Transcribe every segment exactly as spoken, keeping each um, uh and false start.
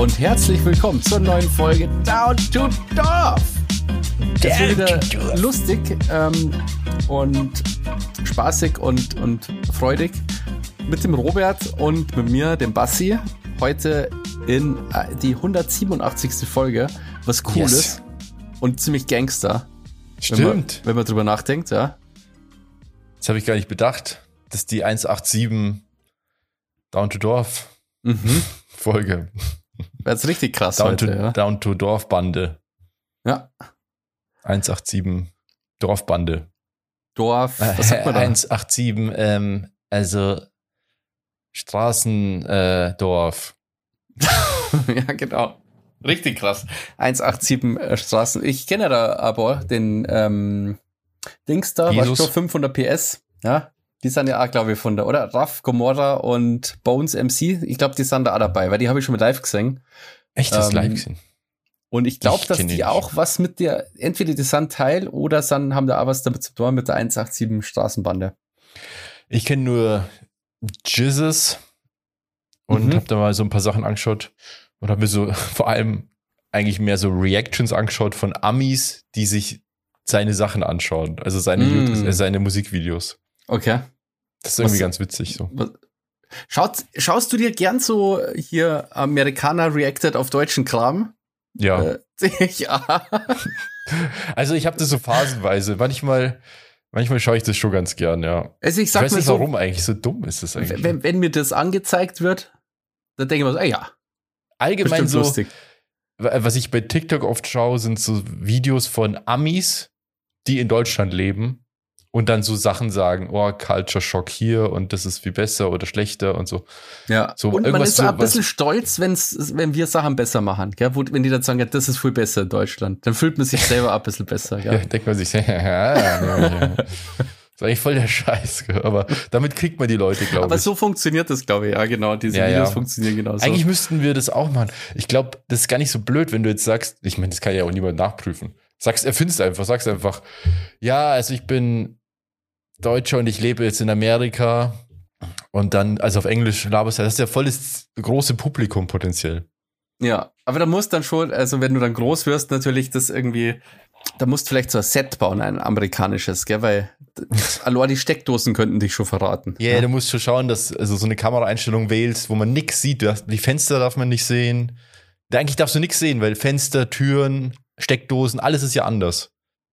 und herzlich willkommen zur neuen Folge Down to Dorf. Das wird wieder lustig ähm, und spaßig und, und freudig mit dem Robert und mit mir, dem Bassi, heute in die hundertsiebenundachtzigste Folge, was cool yes. ist und ziemlich Gangster. Stimmt. Wenn man, wenn man drüber nachdenkt, ja. Das habe ich gar nicht bedacht, dass die hundertsiebenundachtzig Down to Dorf mhm. Folge. Das ist richtig krass Down heute, to, ja. Down to Dorf Bande. Ja. hundertsiebenundachtzig Dorfbande. Dorf, was sagt man da? hundertsiebenundachtzig, ähm, also Straßendorf. Äh, Dorf. Ja, genau. Richtig krass. hundertsiebenundachtzig äh, Straßen. Ich kenne da aber den ähm, Dings da, was schon fünfhundert P S. Ja, die sind ja auch, glaube ich, von der, oder? Raff, Gomorra und Bones M C. Ich glaube, die sind da auch dabei, weil die habe ich schon mit live gesehen. Echt, das ähm, live gesehen? Und ich glaube, dass die auch was mit der, entweder die sind Teil oder sind, haben da auch was damit zu tun mit der hundertsiebenundachtzig Straßenbande. Ich kenne nur Jesus und mhm. habe da mal so ein paar Sachen angeschaut und habe mir so vor allem eigentlich mehr so Reactions angeschaut von Amis, die sich seine Sachen anschauen, also seine, mm. YouTube, äh, seine Musikvideos. Okay. Das ist irgendwie was, ganz witzig so. Was, schaut, schaust du dir gern so hier Amerikaner reacted auf deutschen Kram? Ja. Äh, ja. Also ich habe das so phasenweise. Manchmal, manchmal schaue ich das schon ganz gern, ja. Also ich sag ich weiß mir nicht, so, warum eigentlich so dumm ist das eigentlich. Wenn, wenn mir das angezeigt wird, dann denke ich mir so, ey, ja. Allgemein so, lustig. Was ich bei TikTok oft schaue, sind so Videos von Amis, die in Deutschland leben und dann so Sachen sagen, oh, Culture Shock hier und das ist viel besser oder schlechter und so. Ja, so, und man ist so, auch ein bisschen stolz, wenn's, wenn wir Sachen besser machen. Gell? Wenn die dann sagen, ja, das ist viel besser in Deutschland, dann fühlt man sich selber auch ein bisschen besser. Gell? Ja, denkt man sich, ja, ja, ja. Das ist eigentlich voll der Scheiß, aber damit kriegt man die Leute, glaube ich. Aber so funktioniert das, glaube ich, ja, genau. Diese ja, Videos ja. funktionieren genauso. Eigentlich müssten wir das auch machen. Ich glaube, das ist gar nicht so blöd, wenn du jetzt sagst, ich meine, das kann ja auch niemand nachprüfen. Sagst, erfindest einfach, sagst einfach, ja, also ich bin Deutscher und ich lebe jetzt in Amerika und dann, also auf Englisch laberst du, das ist ja voll das große Publikum potenziell. Ja, aber da musst dann schon, also wenn du dann groß wirst, natürlich das irgendwie, da musst du vielleicht so ein Set bauen, ein amerikanisches, gell, weil allein die Steckdosen könnten dich schon verraten. Yeah, ja, du musst schon schauen, dass also so eine Kameraeinstellung wählst, wo man nichts sieht. Du hast, die Fenster darf man nicht sehen. Eigentlich darfst du nichts sehen, weil Fenster, Türen, Steckdosen, alles ist ja anders.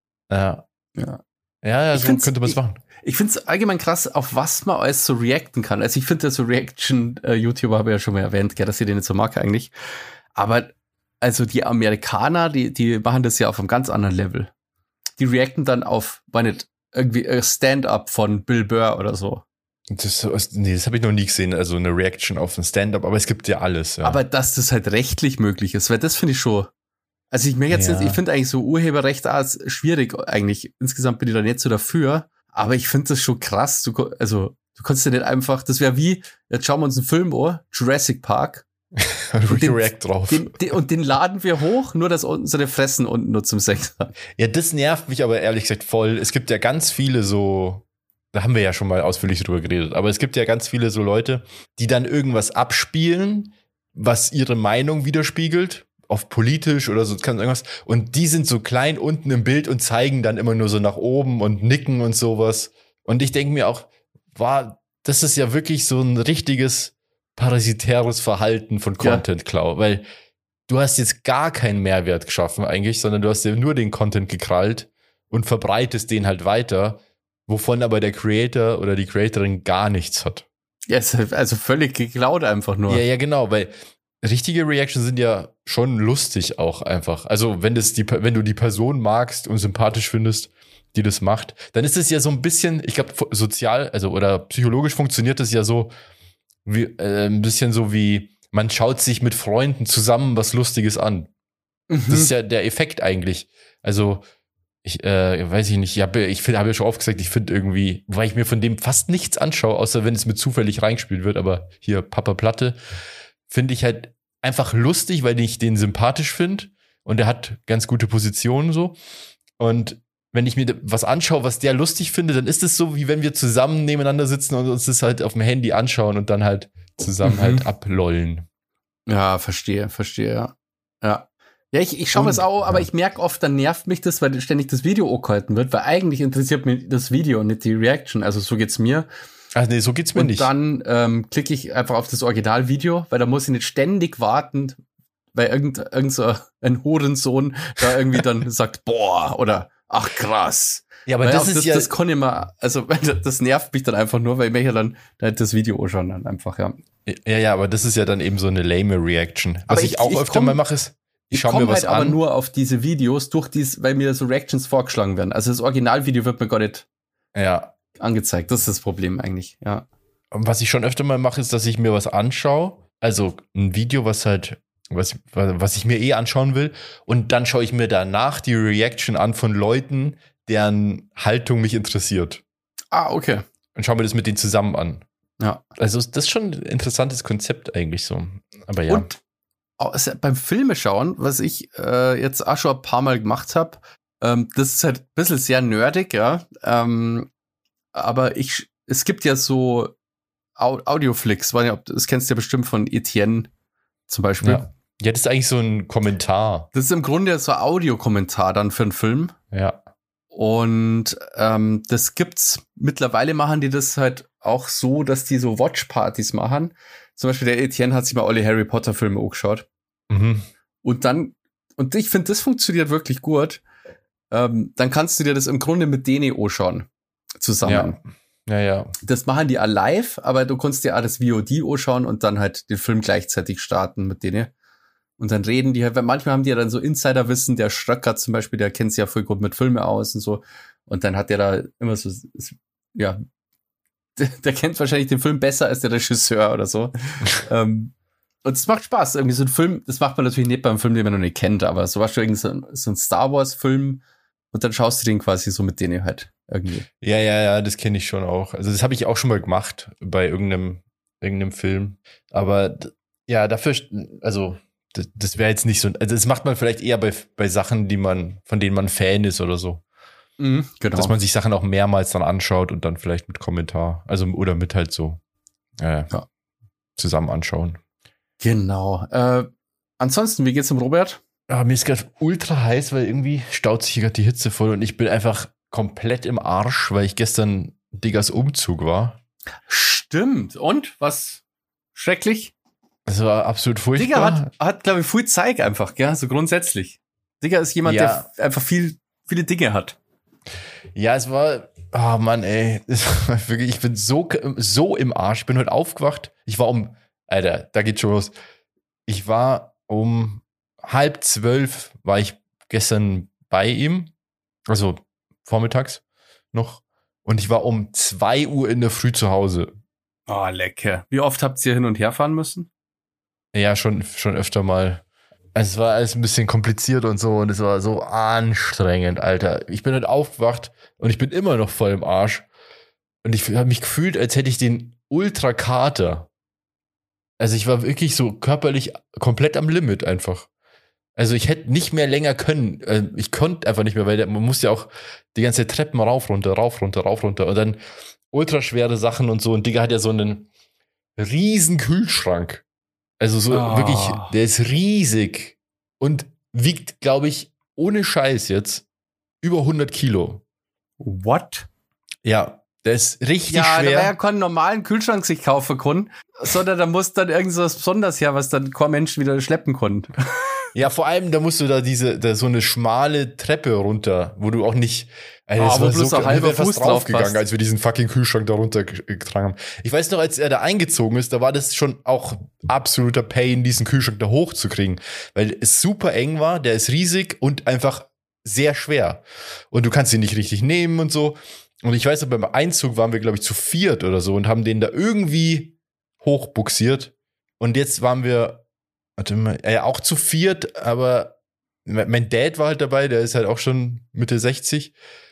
Ja. Ja, ja, ja so könnte man es machen. Ich, ich finde es allgemein krass, auf was man alles so reacten kann. Also ich finde ja so Reaction-YouTuber, habe ich ja schon mal erwähnt, gell, dass ich den nicht so mag eigentlich. Aber also die Amerikaner, die, die machen das ja auf einem ganz anderen Level. Die reacten dann auf, war nicht, irgendwie Stand-up von Bill Burr oder so. Das, nee, das habe ich noch nie gesehen, also eine Reaction auf ein Stand-up, aber es gibt ja alles. Ja. Aber dass das halt rechtlich möglich ist, weil das finde ich schon, also ich merke jetzt, ja. ich finde eigentlich so Urheberrecht als schwierig eigentlich. Insgesamt bin ich da nicht so dafür, aber ich finde das schon krass. Du, also du kannst ja nicht einfach, das wäre wie, jetzt schauen wir uns einen Film an, Jurassic Park. Und den, React drauf. Den, den, und den laden wir hoch, nur dass unsere Fressen unten nur zum Sex haben. Ja, das nervt mich aber ehrlich gesagt voll. Es gibt ja ganz viele so, da haben wir ja schon mal ausführlich drüber geredet, aber es gibt ja ganz viele so Leute, die dann irgendwas abspielen, was ihre Meinung widerspiegelt, auf politisch oder so, kann irgendwas. Und die sind so klein unten im Bild und zeigen dann immer nur so nach oben und nicken und sowas. Und ich denke mir auch, war, das ist ja wirklich so ein richtiges parasitäres Verhalten von Content-Klau, weil du hast jetzt gar keinen Mehrwert geschaffen eigentlich, sondern du hast dir nur den Content gekrallt und verbreitest den halt weiter, wovon aber der Creator oder die Creatorin gar nichts hat. Ja, also völlig geklaut einfach nur. Ja, ja, genau, weil richtige Reactions sind ja schon lustig auch einfach. Also wenn das die, wenn du die Person magst und sympathisch findest, die das macht, dann ist es ja so ein bisschen, ich glaube, sozial, also oder psychologisch funktioniert das ja so, wie, äh, ein bisschen so wie, man schaut sich mit Freunden zusammen was Lustiges an. Mhm. Das ist ja der Effekt eigentlich. Also, ich äh, weiß ich nicht, ich habe ich hab ja schon oft gesagt, ich finde irgendwie, weil ich mir von dem fast nichts anschaue, außer wenn es mit zufällig reingespielt wird, aber hier Papa Platte, finde ich halt einfach lustig, weil ich den sympathisch finde und er hat ganz gute Positionen so. Und wenn ich mir was anschaue, was der lustig finde, dann ist es so, wie wenn wir zusammen nebeneinander sitzen und uns das halt auf dem Handy anschauen und dann halt zusammen mhm. halt ablollen. Ja, verstehe, verstehe, ja. Ja. Ja, ich, ich schaue es auch, aber ja. ich merke oft, dann nervt mich das, weil ständig das Video angehalten wird, weil eigentlich interessiert mich das Video und nicht die Reaction. Also so geht's mir. Also nee, so geht's mir und nicht. Und dann ähm, klicke ich einfach auf das Originalvideo, weil da muss ich nicht ständig warten, weil irgend, irgend so ein Hurensohn da irgendwie dann sagt, boah, oder ach krass. Ja, aber weil das ist das, ja... Das kann ich mal, also das nervt mich dann einfach nur, weil ich möchte dann halt das Video anschauen dann einfach, ja. Ja, ja, aber das ist ja dann eben so eine lame Reaction. Was ich, ich auch ich öfter komm, mal mache, ist, ich, ich schaue mir was halt an. aber nur auf diese Videos, durch dies, weil mir so Reactions vorgeschlagen werden. Also das Originalvideo wird mir gar nicht ja. angezeigt. Das ist das Problem eigentlich, ja. Und was ich schon öfter mal mache, ist, dass ich mir was anschaue. Also ein Video, was halt, was, was ich mir eh anschauen will. Und dann schaue ich mir danach die Reaction an von Leuten, deren Haltung mich interessiert. Ah, okay. Und schaue mir das mit denen zusammen an. Ja. Also das ist schon ein interessantes Konzept eigentlich so. Aber ja. Und also beim Filme schauen, was ich äh, jetzt auch schon ein paar Mal gemacht habe, ähm, das ist halt ein bisschen sehr nerdig, ja. Ähm, aber ich, es gibt ja so Au- Audioflix, das kennst du ja bestimmt von Etienne zum Beispiel. Ja. ja, das ist eigentlich so ein Kommentar. Das ist im Grunde so ein Audiokommentar dann für einen Film. Ja. Und ähm, das gibt's, mittlerweile machen die das halt auch so, dass die so Watchpartys machen. Zum Beispiel der Etienne hat sich mal alle Harry Potter Filme angeschaut. Mhm. Und dann, und ich finde, das funktioniert wirklich gut. Ähm, dann kannst du dir das im Grunde mit denen anschauen. Zusammen. Ja. ja, ja. Das machen die auch live, aber du kannst dir auch das V O D anschauen und dann halt den Film gleichzeitig starten mit denen. Und dann reden die halt, weil manchmal haben die ja dann so Insiderwissen, der Schröcker zum Beispiel, der kennt sich ja voll gut mit Filmen aus und so. Und dann hat der da immer so, ja, der, der kennt wahrscheinlich den Film besser als der Regisseur oder so. ähm, und es macht Spaß. Irgendwie so ein Film, das macht man natürlich nicht beim Film, den man noch nicht kennt, aber so was irgendwie so ein, so ein Star Wars Film und dann schaust du den quasi so mit denen halt irgendwie. Ja, ja, ja, das kenne ich schon auch. Also das habe ich auch schon mal gemacht bei irgendeinem, irgendeinem Film. Aber ja, dafür, also das, das wäre jetzt nicht so, also das macht man vielleicht eher bei, bei Sachen, die man, von denen man Fan ist oder so. Mhm, genau. Dass man sich Sachen auch mehrmals dann anschaut und dann vielleicht mit Kommentar, also oder mit halt so äh, ja. zusammen anschauen. Genau. Äh, ansonsten, wie geht's dem Robert? Ja, mir ist gerade ultra heiß, weil irgendwie staut sich hier gerade die Hitze voll und ich bin einfach komplett im Arsch, weil ich gestern Diggas Umzug war. Stimmt. Und? Was? Schrecklich? Das war absolut furchtbar. Digga hat, hat glaube ich, viel Zeug einfach, gell? So grundsätzlich. Digga ist jemand, ja. der einfach viel, viele Dinge hat. Ja, es war, oh Mann, ey, es war wirklich, ich bin so, so im Arsch. Ich bin heute aufgewacht. Ich war um, Alter, da geht's schon los. Ich war um halb zwölf, war ich gestern bei ihm, also vormittags noch. Und ich war um zwei Uhr in der Früh zu Hause. Oh, lecker. Wie oft habt ihr hin und her fahren müssen? Ja, schon, schon öfter mal. Es war alles ein bisschen kompliziert und so und es war so anstrengend, Alter. Ich bin halt aufgewacht und ich bin immer noch voll im Arsch. Und ich habe mich gefühlt, als hätte ich den Ultra-Kater. Also ich war wirklich so körperlich komplett am Limit einfach. Also ich hätte nicht mehr länger können. Ich konnte einfach nicht mehr, weil man muss ja auch die ganze Treppen rauf, runter, rauf, runter, rauf, runter. Und dann ultraschwere Sachen und so. Und Digga hat ja so einen riesen Kühlschrank. Also so oh. wirklich, der ist riesig und wiegt, glaube ich, ohne Scheiß jetzt über hundert Kilo. What? Ja, der ist richtig ja, schwer. Ja, da wäre keinen normalen Kühlschrank sich kaufen können, sondern da muss dann irgend so was Besonderes her, was dann kein Mensch wieder schleppen konnte. Ja, vor allem, da musst du da diese, da so eine schmale Treppe runter, wo du auch nicht, Alter, das oh, war wo bloß so, ein halber Fuß draufgegangen, als wir diesen fucking Kühlschrank da runtergetragen haben. Ich weiß noch, als er da eingezogen ist, da war das schon auch absoluter Pain, diesen Kühlschrank da hochzukriegen, weil es super eng war, der ist riesig und einfach sehr schwer. Und du kannst ihn nicht richtig nehmen und so. Und ich weiß noch, beim Einzug waren wir, glaube ich, zu viert oder so und haben den da irgendwie hochbuxiert. Und jetzt waren wir, warte mal, ja, auch zu viert, aber mein Dad war halt dabei, der ist halt auch schon Mitte sechzig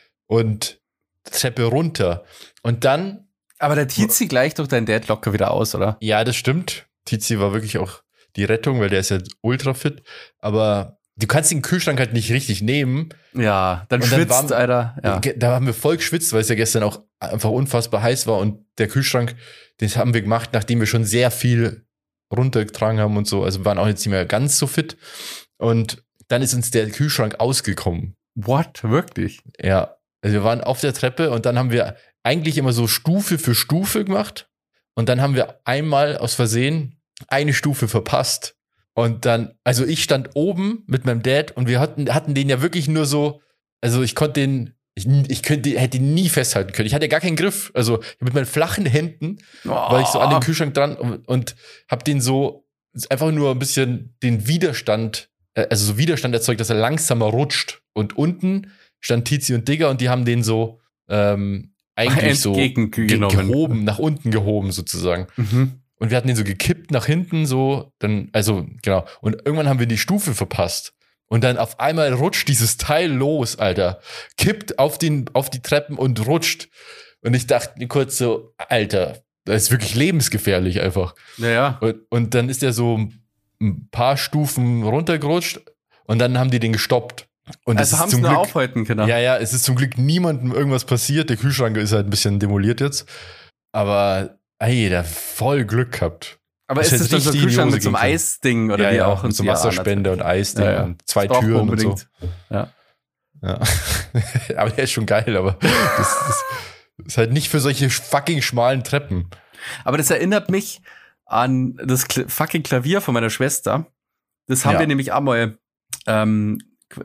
und Treppe runter. Und dann. Aber der Tizi gleicht doch dein Dad locker wieder aus, oder? Ja, das stimmt. Tizi war wirklich auch die Rettung, weil der ist ja ultra fit. Aber du kannst den Kühlschrank halt nicht richtig nehmen. Ja, dann und schwitzt, dann waren, Alter. Ja. Da haben wir voll geschwitzt, weil es ja gestern auch einfach unfassbar heiß war. Und der Kühlschrank, den haben wir gemacht, nachdem wir schon sehr viel runtergetragen haben und so. Also wir waren auch jetzt nicht mehr ganz so fit. Und dann ist uns der Kühlschrank ausgekommen. What? Wirklich? Ja. Also wir waren auf der Treppe und dann haben wir eigentlich immer so Stufe für Stufe gemacht. Und dann haben wir einmal aus Versehen eine Stufe verpasst. Und dann, also ich stand oben mit meinem Dad und wir hatten, hatten den ja wirklich nur so, also ich konnte den, ich, ich könnte, hätte ihn nie festhalten können. Ich hatte ja gar keinen Griff. Also mit meinen flachen Händen oh. war ich so an den Kühlschrank dran und, und hab den so einfach nur ein bisschen den Widerstand, also so Widerstand erzeugt, dass er langsamer rutscht. Und unten stand Tizi und Digger und die haben den so ähm, eigentlich so ge- gehoben, nach unten gehoben sozusagen. Mhm. Und wir hatten den so gekippt nach hinten, so, dann, also, genau. Und irgendwann haben wir die Stufe verpasst. Und dann auf einmal rutscht dieses Teil los, Alter. Kippt auf den, auf die Treppen und rutscht. Und ich dachte mir kurz so, Alter, das ist wirklich lebensgefährlich einfach. Naja. Und, und dann ist der so ein paar Stufen runtergerutscht und dann haben die den gestoppt. Und also haben sie nur aufhalten können. Ja, ja, es ist zum Glück niemandem irgendwas passiert. Der Kühlschrank ist halt ein bisschen demoliert jetzt. Aber ey, der voll Glück gehabt. Aber ist das dann so ein Kühlschrank mit so einem Eisding oder ja, wie ja, auch? Mit so Wasserspender und Eisding ja, ja. und zwei das Türen und so. Ja. ja. Aber der ist schon geil, aber das, das ist halt nicht für solche fucking schmalen Treppen. Aber das erinnert mich an das Kl- fucking Klavier von meiner Schwester. Das haben ja. wir nämlich auch mal, ähm,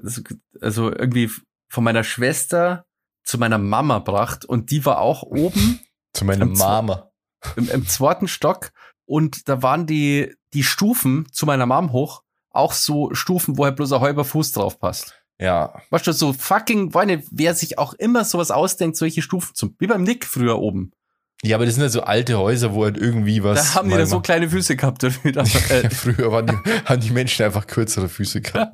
also irgendwie von meiner Schwester zu meiner Mama gebracht und die war auch oben. Zu meiner Mama. Im, Im zweiten Stock und da waren die, die Stufen zu meiner Mom hoch auch so Stufen, wo halt bloß ein halber Fuß drauf passt. Ja. Weißt du, so fucking, weil wer sich auch immer sowas ausdenkt, solche Stufen zum, wie beim Nick früher oben. Ja, aber das sind ja so alte Häuser, wo halt irgendwie was. Da haben die da so kleine Füße gehabt. Wieder. Ja, früher waren die, haben die Menschen einfach kürzere Füße gehabt.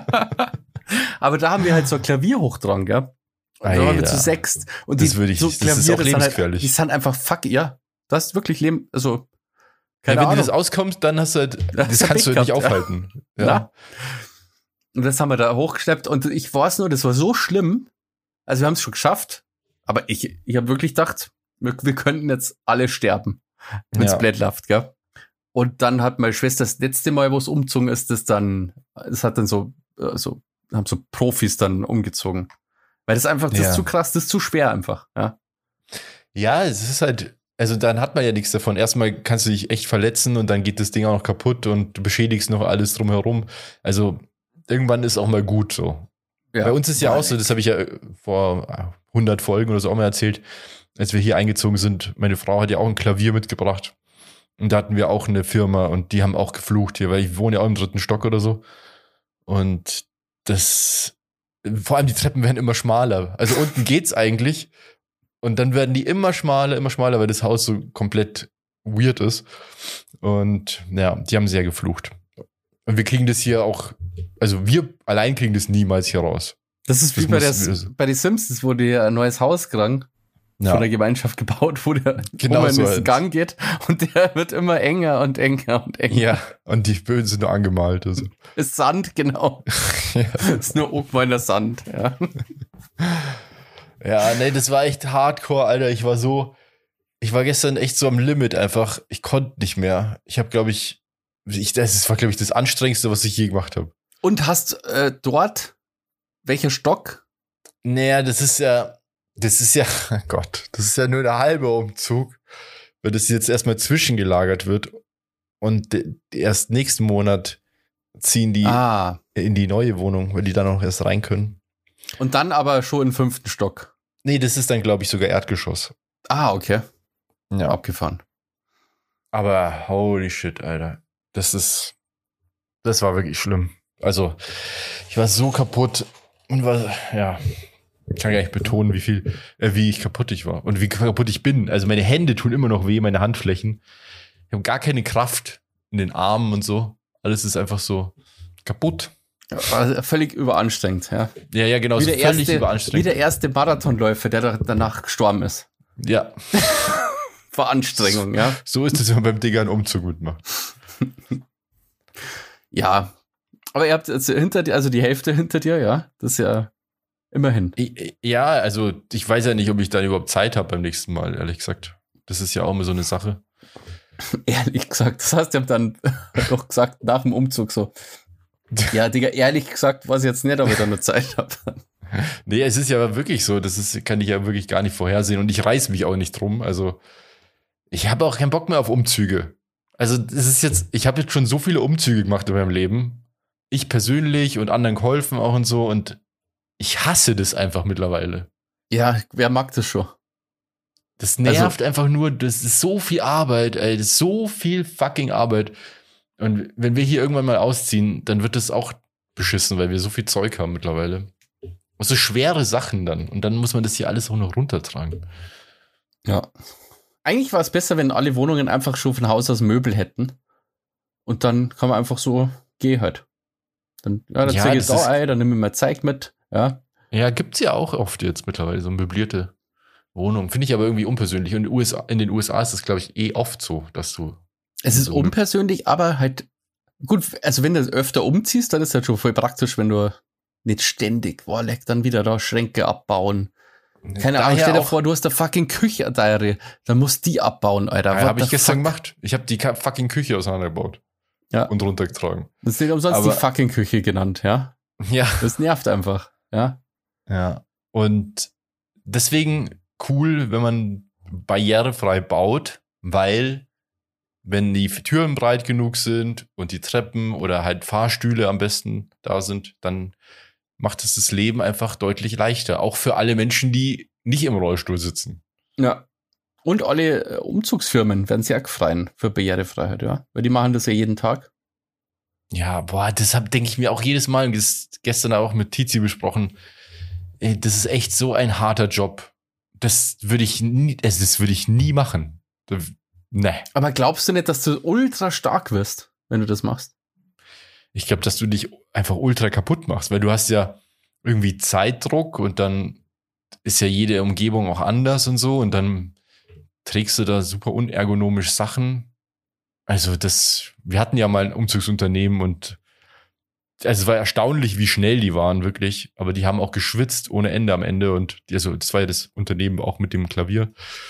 Aber da haben wir halt so ein Klavier hoch dran, gell? Und da waren wir zu sechst. Und das die, würde ich, so das Klavier, ist auch lebensgefährlich. Halt, die sind einfach fuck, ja. Das ist wirklich Leben, also. Keine ja, wenn Ahnung. dir das auskommt, dann hast du halt, das, das kannst du halt nicht gehabt, aufhalten. Ja. ja. Und das haben wir da hochgeschleppt und ich weiß nur, das war so schlimm. Also wir haben es schon geschafft, aber ich, ich habe wirklich gedacht, wir, wir könnten jetzt alle sterben, wenn es ja. blöd läuft, gell? Und dann hat meine Schwester das letzte Mal, wo es umgezogen ist, das dann, das hat dann so, so, haben so Profis dann umgezogen. Weil das einfach, das ja. ist zu krass, das ist zu schwer einfach, ja. Ja, es ist halt, also dann hat man ja nichts davon. Erstmal kannst du dich echt verletzen und dann geht das Ding auch noch kaputt und du beschädigst noch alles drumherum. Also irgendwann ist auch mal gut so. Ja. Bei uns ist ja, ja auch so, das habe ich ja vor hundert Folgen oder so auch mal erzählt, als wir hier eingezogen sind. Meine Frau hat ja auch ein Klavier mitgebracht und da hatten wir auch eine Firma und die haben auch geflucht hier, weil ich wohne ja auch im dritten Stock oder so. Und das, vor allem die Treppen werden immer schmaler. Also unten geht's eigentlich. Und dann werden die immer schmaler, immer schmaler, weil das Haus so komplett weird ist. Und ja, die haben sehr geflucht. Und wir kriegen das hier auch, also wir allein kriegen das niemals hier raus. Das ist wie das bei, der, bei den Simpsons, wo die ein neues Haus kriegen, ja. von der Gemeinschaft gebaut, wo der genau in so den halt. Gang geht und der wird immer enger und enger und enger. Ja, und die Böden sind nur angemalt. Also. Ist Sand, genau. ja. Ist nur irgendwann Sand, ja. Ja, nee, das war echt hardcore, Alter. Ich war so, ich war gestern echt so am Limit einfach. Ich konnte nicht mehr. Ich habe, glaube ich, ich, das war, glaube ich, das Anstrengendste, was ich je gemacht habe. Und hast äh, dort welcher Stock? Naja, das ist ja, das ist ja, oh Gott, das ist ja nur der halbe Umzug, weil das jetzt erstmal zwischengelagert wird und de, erst nächsten Monat ziehen die ah. in die neue Wohnung, weil die dann auch erst rein können. Und dann aber schon im fünften Stock. Nee, das ist dann, glaube ich, sogar Erdgeschoss. Ah, okay. Ja. Abgefahren. Aber holy shit, Alter. Das ist, das war wirklich schlimm. Also, ich war so kaputt und war, ja, ich kann gar nicht betonen, wie viel, äh, wie ich kaputt ich war und wie kaputt ich bin. Also meine Hände tun immer noch weh, meine Handflächen. Ich habe gar keine Kraft in den Armen und so. Alles ist einfach so kaputt. Ja, völlig überanstrengend, ja. Ja, ja, genau, wie so der völlig erste, überanstrengend. Wie der erste Marathonläufer, der danach gestorben ist. Ja. Vor Anstrengung, ja. So ist es, wenn man beim Digger einen Umzug mitmacht. Ja, aber ihr habt also hinter dir, also die Hälfte hinter dir, ja, das ist ja immerhin. Ja, also ich weiß ja nicht, ob ich dann überhaupt Zeit habe beim nächsten Mal, ehrlich gesagt. Das ist ja auch immer so eine Sache. Ehrlich gesagt, das heißt, ich habe dann doch gesagt, nach dem Umzug so, ja, Digga, ehrlich gesagt, weiß ich jetzt nicht, ob ich da noch Zeit habe. Nee, es ist ja wirklich so, das ist, kann ich ja wirklich gar nicht vorhersehen und ich reiß mich auch nicht drum. Also, ich habe auch keinen Bock mehr auf Umzüge. Also, es ist jetzt, ich habe jetzt schon so viele Umzüge gemacht in meinem Leben. Ich persönlich und anderen geholfen auch und so und ich hasse das einfach mittlerweile. Ja, wer mag das schon? Das nervt also, einfach nur, das ist so viel Arbeit, ey, das ist so viel fucking Arbeit. Und wenn wir hier irgendwann mal ausziehen, dann wird das auch beschissen, weil wir so viel Zeug haben mittlerweile. Und so schwere Sachen dann. Und dann muss man das hier alles auch noch runtertragen. Ja. Eigentlich war es besser, wenn alle Wohnungen einfach schon von Haus aus Möbel hätten. Und dann kann man einfach so, geh halt. Dann, ja, dann ja, zeige ich da ein, dann nehme ich mal Zeug mit. Ja, ja, gibt's ja auch oft jetzt mittlerweile, so möblierte Wohnungen. Finde ich aber irgendwie unpersönlich. Und in den U S A, in den U S A ist das, glaube ich, eh oft so, dass du. Es ist so unpersönlich, aber halt gut, also wenn du öfter umziehst, dann ist halt schon voll praktisch, wenn du nicht ständig, boah, leck, dann wieder da Schränke abbauen. Keine Ahnung, stell dir vor, du hast eine fucking Küche, Diary, dann musst du die abbauen, Alter. Ja, habe ich gestern gemacht. Ich habe die fucking Küche auseinandergebaut. Ja. Und runtergetragen. Das ist nicht umsonst aber, die fucking Küche genannt, ja? Ja. Das nervt einfach, ja? Ja. Und deswegen cool, wenn man barrierefrei baut, weil wenn die Türen breit genug sind und die Treppen oder halt Fahrstühle am besten da sind, dann macht es das Leben einfach deutlich leichter. Auch für alle Menschen, die nicht im Rollstuhl sitzen. Ja. Und alle Umzugsfirmen werden sehr freien für Barrierefreiheit, ja. Weil die machen das ja jeden Tag. Ja, boah, deshalb denke ich mir auch jedes Mal, gestern auch mit Tizi besprochen, ey, das ist echt so ein harter Job. Das würde ich nie, das würde ich nie machen. Nee. Aber glaubst du nicht, dass du ultra stark wirst, wenn du das machst? Ich glaube, dass du dich einfach ultra kaputt machst, weil du hast ja irgendwie Zeitdruck und dann ist ja jede Umgebung auch anders und so und dann trägst du da super unergonomisch Sachen. Also das, wir hatten ja mal ein Umzugsunternehmen und also es war erstaunlich, wie schnell die waren, wirklich. Aber die haben auch geschwitzt ohne Ende am Ende und die, also das war ja das Unternehmen auch mit dem Klavier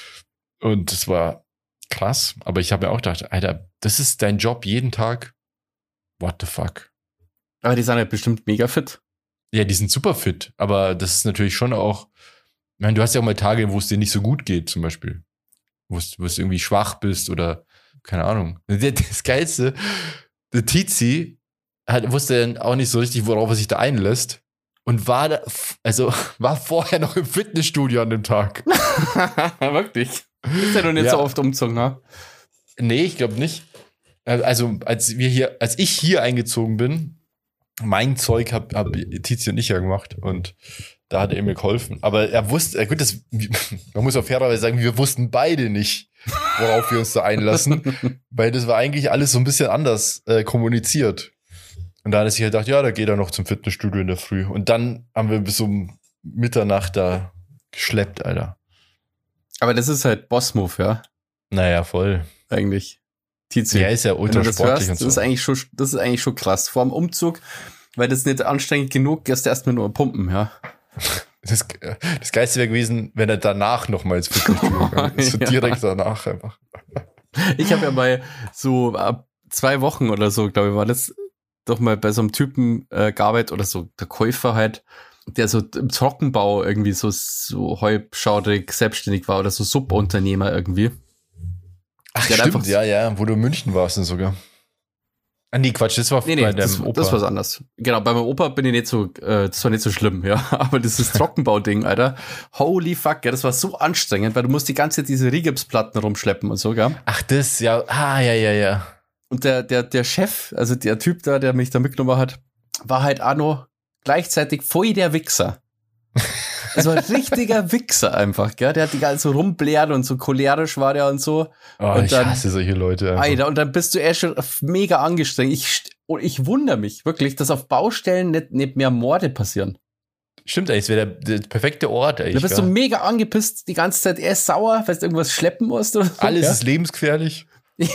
und das war krass. Aber ich habe mir auch gedacht, Alter, das ist dein Job jeden Tag. What the fuck? Aber die sind halt bestimmt mega fit. Ja, die sind super fit. Aber das ist natürlich schon auch, ich meine, du hast ja auch mal Tage, wo es dir nicht so gut geht, zum Beispiel. Wo du irgendwie schwach bist oder keine Ahnung. Das Geilste, der Tizi hat, wusste dann auch nicht so richtig, worauf er sich da einlässt. Und war da, also war vorher noch im Fitnessstudio an dem Tag. Wirklich? Ist ja noch nicht ja. so oft umzogen, ne? Nee, ich glaube nicht. Also, als wir hier, als ich hier eingezogen bin, mein Zeug hab, hab Tizi und ich ja gemacht und da hat er mir geholfen. Aber er wusste, gut, das, man muss auf fairerweise sagen, wir wussten beide nicht, worauf wir uns da einlassen, weil das war eigentlich alles so ein bisschen anders äh, kommuniziert. Und da hat er sich halt gedacht, ja, da geht er noch zum Fitnessstudio in der Früh. Und dann haben wir bis um Mitternacht da geschleppt, Alter. Aber das ist halt Boss-Move, ja? Naja, voll. Eigentlich. Tizi. Der ist ja ultra sportlich und so. Das ist eigentlich schon, das ist eigentlich schon krass. Vor dem Umzug, weil das nicht anstrengend genug ist, erstmal nur pumpen, ja. Das, das Geilste wäre gewesen, wenn er danach nochmal ins Fitnessstudio gegangen ist. So ja. Direkt danach einfach. Ich habe ja bei so ab zwei Wochen oder so, glaube ich, war das doch mal bei so einem Typen äh, gearbeitet oder so, der Käufer halt, der so im Trockenbau irgendwie so, so halbschaurig selbstständig war oder so Subunternehmer irgendwie. Ach, der stimmt, ja, ja, wo du in München warst und sogar. Ah, nee, Quatsch, das war nee, nee, bei deinem Opa. Das ist was anderes. Genau, bei meinem Opa bin ich nicht so, äh, das war nicht so schlimm, ja. Aber dieses Trockenbau-Ding, Alter, holy fuck, ja, das war so anstrengend, weil du musst die ganze Zeit diese Rigipsplatten rumschleppen und so, gell? Ach, das, ja, ah, ja, ja, ja. Und der, der, der Chef, also der Typ da, der mich da mitgenommen hat, war halt auch noch gleichzeitig voll der Wichser. Das war ein richtiger Wichser einfach, gell? Der hat die ganze so rumblärt und so cholerisch war der und so. Oh, und ich dann, hasse solche Leute. Einfach. Alter, und dann bist du erst schon mega angestrengt. Ich, ich wundere mich wirklich, dass auf Baustellen nicht, nicht mehr Morde passieren. Stimmt eigentlich, es wäre der, der perfekte Ort eigentlich. Da bist gell? du mega angepisst die ganze Zeit. Er ist sauer, weil du irgendwas schleppen musst oder so. Alles gell? ist lebensgefährlich.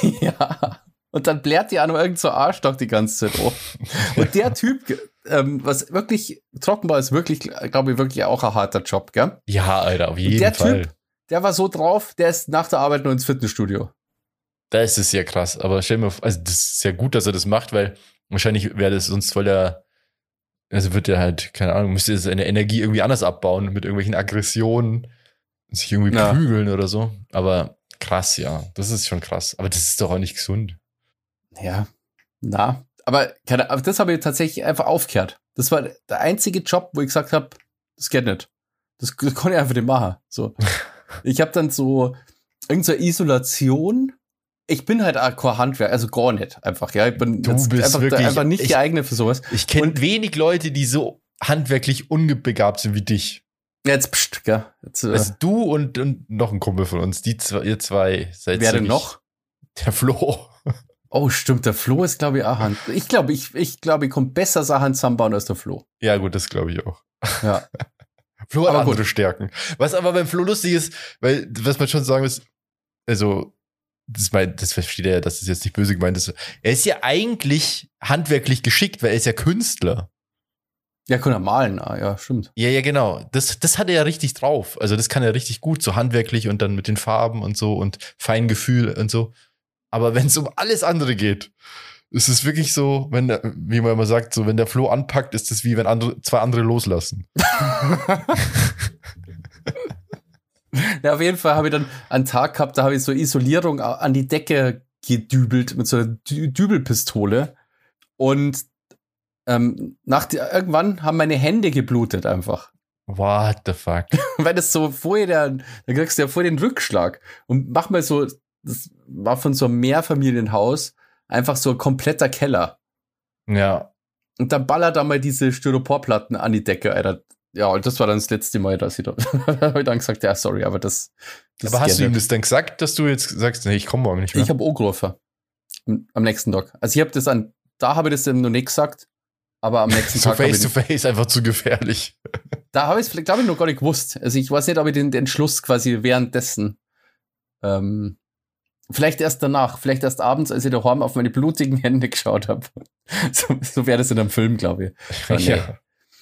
Ja. Und dann blärt die auch noch irgend so Arschloch die ganze Zeit hoch. Und der Typ, ähm, was wirklich, Trockenbau ist wirklich, glaube ich, wirklich auch ein harter Job, gell? Ja, Alter, auf jeden der Fall. Der Typ, der war so drauf, der ist nach der Arbeit nur ins Fitnessstudio. Da ist es ja krass. Aber stell mir vor, also das ist ja gut, dass er das macht, weil wahrscheinlich wäre das sonst voll der, also wird er halt, keine Ahnung, müsste seine Energie irgendwie anders abbauen, mit irgendwelchen Aggressionen, sich irgendwie Ja. prügeln oder so. Aber krass, ja. Das ist schon krass. Aber das ist doch auch nicht gesund. Ja, na. Aber, keine, aber das habe ich tatsächlich einfach aufgehört. Das war der einzige Job, wo ich gesagt habe, das geht nicht. Das, das konnte ich einfach nicht machen. So. Ich habe dann so irgendeine so Isolation. Ich bin halt auch kein Handwerk, also gar nicht einfach. Ja, ich bin Du jetzt bist einfach, wirklich- einfach nicht ich- geeignet für sowas. Ich kenne Und- wenig Leute, die so handwerklich unbegabt sind wie dich. Ja, jetzt, pst, gell. Jetzt, äh, Also du und, und noch ein Kumpel von uns, die zwei, ihr zwei seid wer denn wirklich- noch? Der Flo. Oh, stimmt, der Flo ist, glaube ich, auch Hand. Ich glaube, ich, ich glaube, ich komme besser Sachen zusammenbauen als der Flo. Ja, gut, das glaube ich auch. Ja. Flo hat Aber andere gut. Stärken. Was aber beim Flo lustig ist, weil, was man schon sagen muss, also, das, mein, das versteht er, dass das jetzt nicht böse gemeint ist. Er ist ja eigentlich handwerklich geschickt, weil er ist ja Künstler. Ja, kann er malen. Ah, ja, stimmt. Ja, ja, genau. Das, das hat er ja richtig drauf. Also, das kann er richtig gut, so handwerklich und dann mit den Farben und so und Feingefühl und so. Aber wenn es um alles andere geht, ist es wirklich so, wenn der, wie man immer sagt, so, wenn der Flo anpackt, ist es wie wenn andere, zwei andere loslassen. Ja, auf jeden Fall habe ich dann einen Tag gehabt, da habe ich so Isolierung an die Decke gedübelt mit so einer Dü Dübelpistole. Und ähm, nach die, irgendwann haben meine Hände geblutet einfach. What the fuck? Weil das so vorher, der, da kriegst du ja vor den Rückschlag. Und mach mal so, das war von so einem Mehrfamilienhaus einfach so ein kompletter Keller. Ja. Und dann ballert da mal diese Styroporplatten an die Decke, Alter. Ja, und das war dann das letzte Mal, dass ich da habe ich dann gesagt, ja, sorry, aber das, das Aber hast du geht ihm nicht. das dann gesagt, dass du jetzt sagst, nee, ich komme morgen nicht mehr? Ich habe angerufen. Am, am nächsten Tag. Also ich habe das an, da habe ich das ihm noch nicht gesagt, aber am nächsten so Tag habe face ich, to face einfach zu gefährlich. da habe ich es, glaube ich, noch gar nicht gewusst. Also ich weiß nicht, ob ich den, den Entschluss quasi währenddessen, ähm, vielleicht erst danach, vielleicht erst abends, als ich daheim auf meine blutigen Hände geschaut habe. So, so wäre das in einem Film, glaube ich. Aber nee. Ja.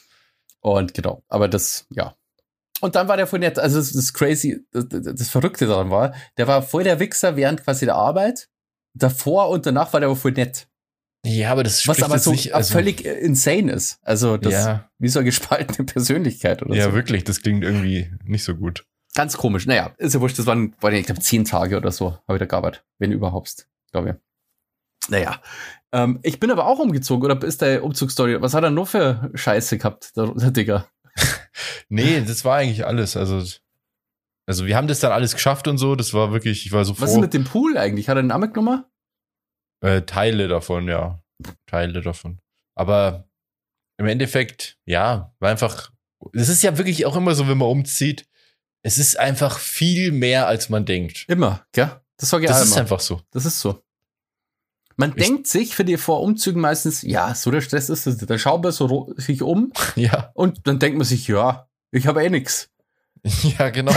Und genau, aber das, ja. Und dann war der voll nett, also das, das crazy, das, das Verrückte daran war, der war voll der Wichser während quasi der Arbeit. Davor und danach war der aber voll nett. Ja, aber das Was spricht aber jetzt so nicht, also, völlig äh, insane ist. Also das, ja, wie so eine gespaltene Persönlichkeit oder ja, so. wirklich, das klingt irgendwie nicht so gut. Ganz komisch. Naja, ist ja wurscht, das waren, waren ich glaube, zehn Tage oder so, habe ich da gearbeitet. Wenn überhaupt, glaube ich. Naja. Ähm, ich bin aber auch umgezogen, oder ist der Umzugsstory? Was hat er noch für Scheiße gehabt, der, der Digger? Nee, das war eigentlich alles. Also, also wir haben das dann alles geschafft und so. Das war wirklich, ich war so Was ist froh. mit dem Pool eigentlich? Hat er einen Namen genommen? Äh, Teile davon, ja. Teile davon. Aber im Endeffekt, ja, war einfach, es ist ja wirklich auch immer so, wenn man umzieht, es ist einfach viel mehr, als man denkt. Immer, gell? Das sag ich Das auch ist immer. einfach so. Das ist so. Man Ich- denkt sich für die vor Umzügen meistens, ja, so der Stress ist es. Da schaut man so ro- sich um Ja, und dann denkt man sich, ja, ich habe eh nix. ja, genau.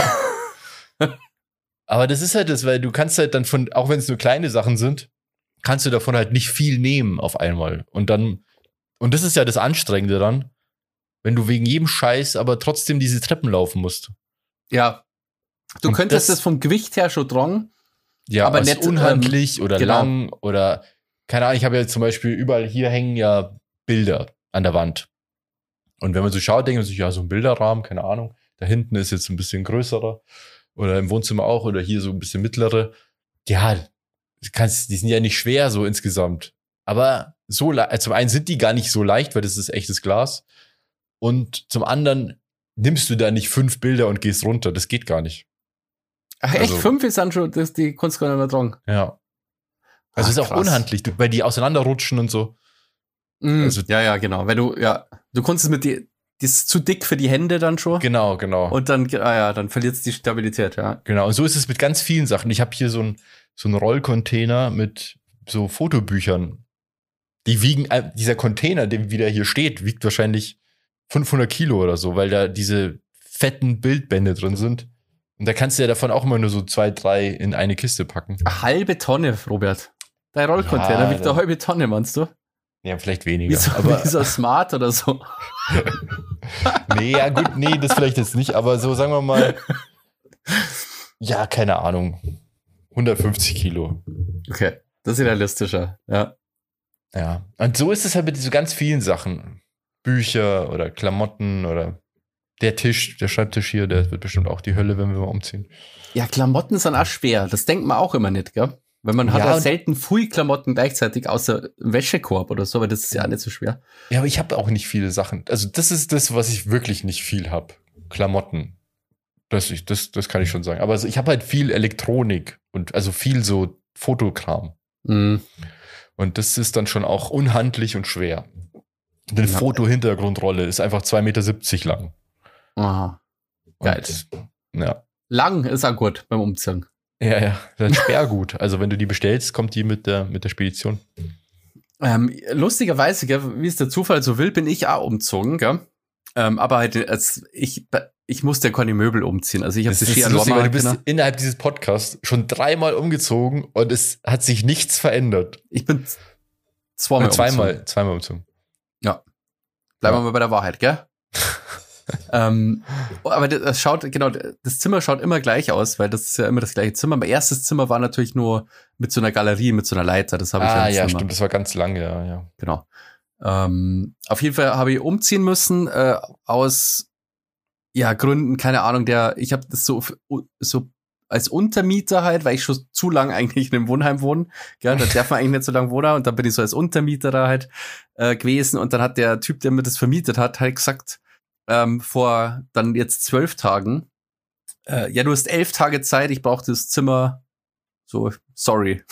Aber das ist halt das, weil du kannst halt dann von, auch wenn es nur kleine Sachen sind, kannst du davon halt nicht viel nehmen auf einmal. Und dann, und das ist ja das Anstrengende dann, wenn du wegen jedem Scheiß aber trotzdem diese Treppen laufen musst. Ja. Du Und könntest das- das vom Gewicht her schon tragen. Ja, Aber aber nicht, nicht unhandlich oder genau. lang oder, keine Ahnung, ich habe ja zum Beispiel überall hier hängen ja Bilder an der Wand. Und wenn man so schaut, denkt man sich, ja, so ein Bilderrahmen, keine Ahnung. Da hinten ist jetzt ein bisschen größerer. Oder im Wohnzimmer auch. Oder hier so ein bisschen mittlere. Ja, du kannst, die sind ja nicht schwer so insgesamt. Aber so, le- also zum einen sind die gar nicht so leicht, weil das ist echtes Glas. Und zum anderen nimmst du da nicht fünf Bilder und gehst runter. Das geht gar nicht. Ach, echt? Also- Fünf ist dann schon, das, die kannst du gar nicht mehr tragen. Ja. Also Ach, ist auch krass. unhandlich, du- weil die auseinanderrutschen und so. Mm, Also- ja, ja, genau. Weil du, ja, du konntest mit die, das ist zu dick für die Hände dann schon. Genau, genau. Und dann, ah ja, dann verliert es die Stabilität, ja. Genau. Und so ist es mit ganz vielen Sachen. Ich habe hier so einen so einen Rollcontainer mit so Fotobüchern. Die wiegen, äh, dieser Container, der wieder hier steht, wiegt wahrscheinlich fünfhundert Kilo oder so, weil da diese fetten Bildbände drin sind. Und da kannst du ja davon auch immer nur so zwei, drei in eine Kiste packen. Eine halbe Tonne, Robert. Dein Rollcontainer Ja, wiegt eine dann- halbe Tonne, meinst du? Ja, vielleicht Wie weniger. so, aber wie so Smart oder so. nee, ja gut, nee, das vielleicht jetzt nicht. Aber so sagen wir mal, ja, keine Ahnung. hundertfünfzig Kilo. Okay, das ist realistischer, ja. Ja, und so ist es halt mit so ganz vielen Sachen. Bücher oder Klamotten oder der Tisch, der Schreibtisch hier, der wird bestimmt auch die Hölle, wenn wir mal umziehen. Ja, Klamotten sind auch schwer. Das denkt man auch immer nicht, gell? Weil man hat ja, ja selten viel Klamotten gleichzeitig, außer Wäschekorb oder so, aber das ist ja auch nicht so schwer. Ja, aber ich habe auch nicht viele Sachen. Also das ist das, was ich wirklich nicht viel habe. Klamotten. Das, ich, das, das kann ich schon sagen. Aber also ich habe halt viel Elektronik und also viel so Fotokram. Mhm. Und das ist dann schon auch unhandlich und schwer. Eine Ja. Foto-Hintergrundrolle ist einfach zwei Meter siebzig lang. Aha. Geil. Und, ja. Lang ist auch gut beim Umziehen. Ja, ja. Dann Sperrgut. Also wenn du die bestellst, kommt die mit der, mit der Spedition. Ähm, lustigerweise, gell, wie es der Zufall so will, bin ich auch umzogen, gell? Ähm, aber halt, als ich, ich musste ja keine Möbel umziehen. Also ich habe das ist lustig, weil du bist innerhalb dieses Podcasts schon dreimal umgezogen und es hat sich nichts verändert. Ich bin zweimal umzogen. Zweimal, umzogen. zweimal umzogen. Ja. Bleiben Ja. wir mal bei der Wahrheit, gell? ähm, aber das schaut, genau, das Zimmer schaut immer gleich aus, weil das ist ja immer das gleiche Zimmer. Mein erstes Zimmer war natürlich nur mit so einer Galerie, mit so einer Leiter. Das habe ich Ah, ja ja, Zimmer. stimmt, das war ganz lange, ja, ja. Genau. Ähm, auf jeden Fall habe ich umziehen müssen, äh, aus ja, Gründen, keine Ahnung, der, ich habe das so, so als Untermieter halt, weil ich schon zu lang eigentlich in einem Wohnheim wohne, ja, da darf man eigentlich nicht so lange wohnen und dann bin ich so als Untermieter da halt äh, gewesen und dann hat der Typ, der mir das vermietet hat, halt gesagt, ähm, vor dann jetzt zwölf Tagen, äh, ja, du hast elf Tage Zeit, ich brauche das Zimmer, so, sorry.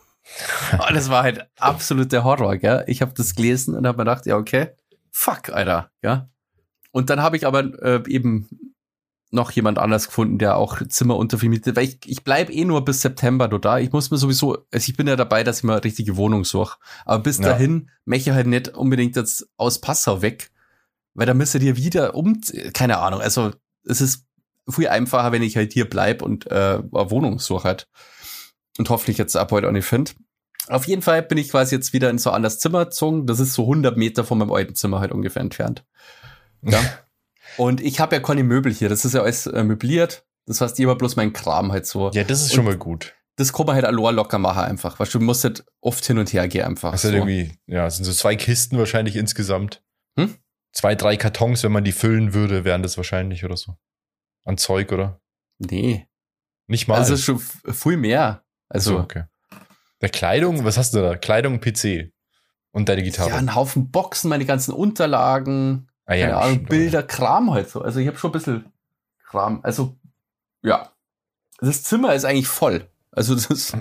Und das war halt absolut der Horror, gell? Ich habe das gelesen und habe mir gedacht, ja, okay, fuck, Alter, ja. Und dann habe ich aber äh, eben noch jemand anders gefunden, der auch Zimmer untervermietet, weil ich, ich bleib eh nur bis September da. Ich muss mir sowieso, also ich bin ja dabei, dass ich mir eine richtige Wohnung suche. Aber bis Ja. dahin möchte ich halt nicht unbedingt jetzt aus Passau weg, weil da müsst ihr dir wieder um, keine Ahnung, also es ist viel einfacher, wenn ich halt hier bleib und äh, eine Wohnung suche halt. Und hoffentlich jetzt ab heute auch nicht finde. Auf jeden Fall bin ich quasi jetzt wieder in so ein anderes Zimmer gezogen. Das ist so hundert Meter von meinem alten Zimmer halt ungefähr entfernt. Ja. Und ich habe ja keine Möbel hier. Das ist ja alles äh, möbliert. Das heißt, ich habe bloß meinen Kram halt so. Ja, das ist Und schon mal gut. das kann man halt allein locker machen einfach. Weil du musst halt oft hin und her gehen einfach. Das so. sind irgendwie, ja, es sind so zwei Kisten wahrscheinlich insgesamt. Hm? Zwei, drei Kartons, wenn man die füllen würde, wären das wahrscheinlich oder so. An Zeug, oder? Nee. Nicht mal. Also schon f- viel mehr. Also, so, okay. Der Kleidung, was hast du da? Kleidung, P C und deine Gitarre. ja, ein Haufen Boxen, meine ganzen Unterlagen, ah, ja, keine Ahnung, stimmt, Bilder, Kram halt so. Also ich habe schon ein bisschen Kram. Also, ja. Das Zimmer ist eigentlich voll. Also das ist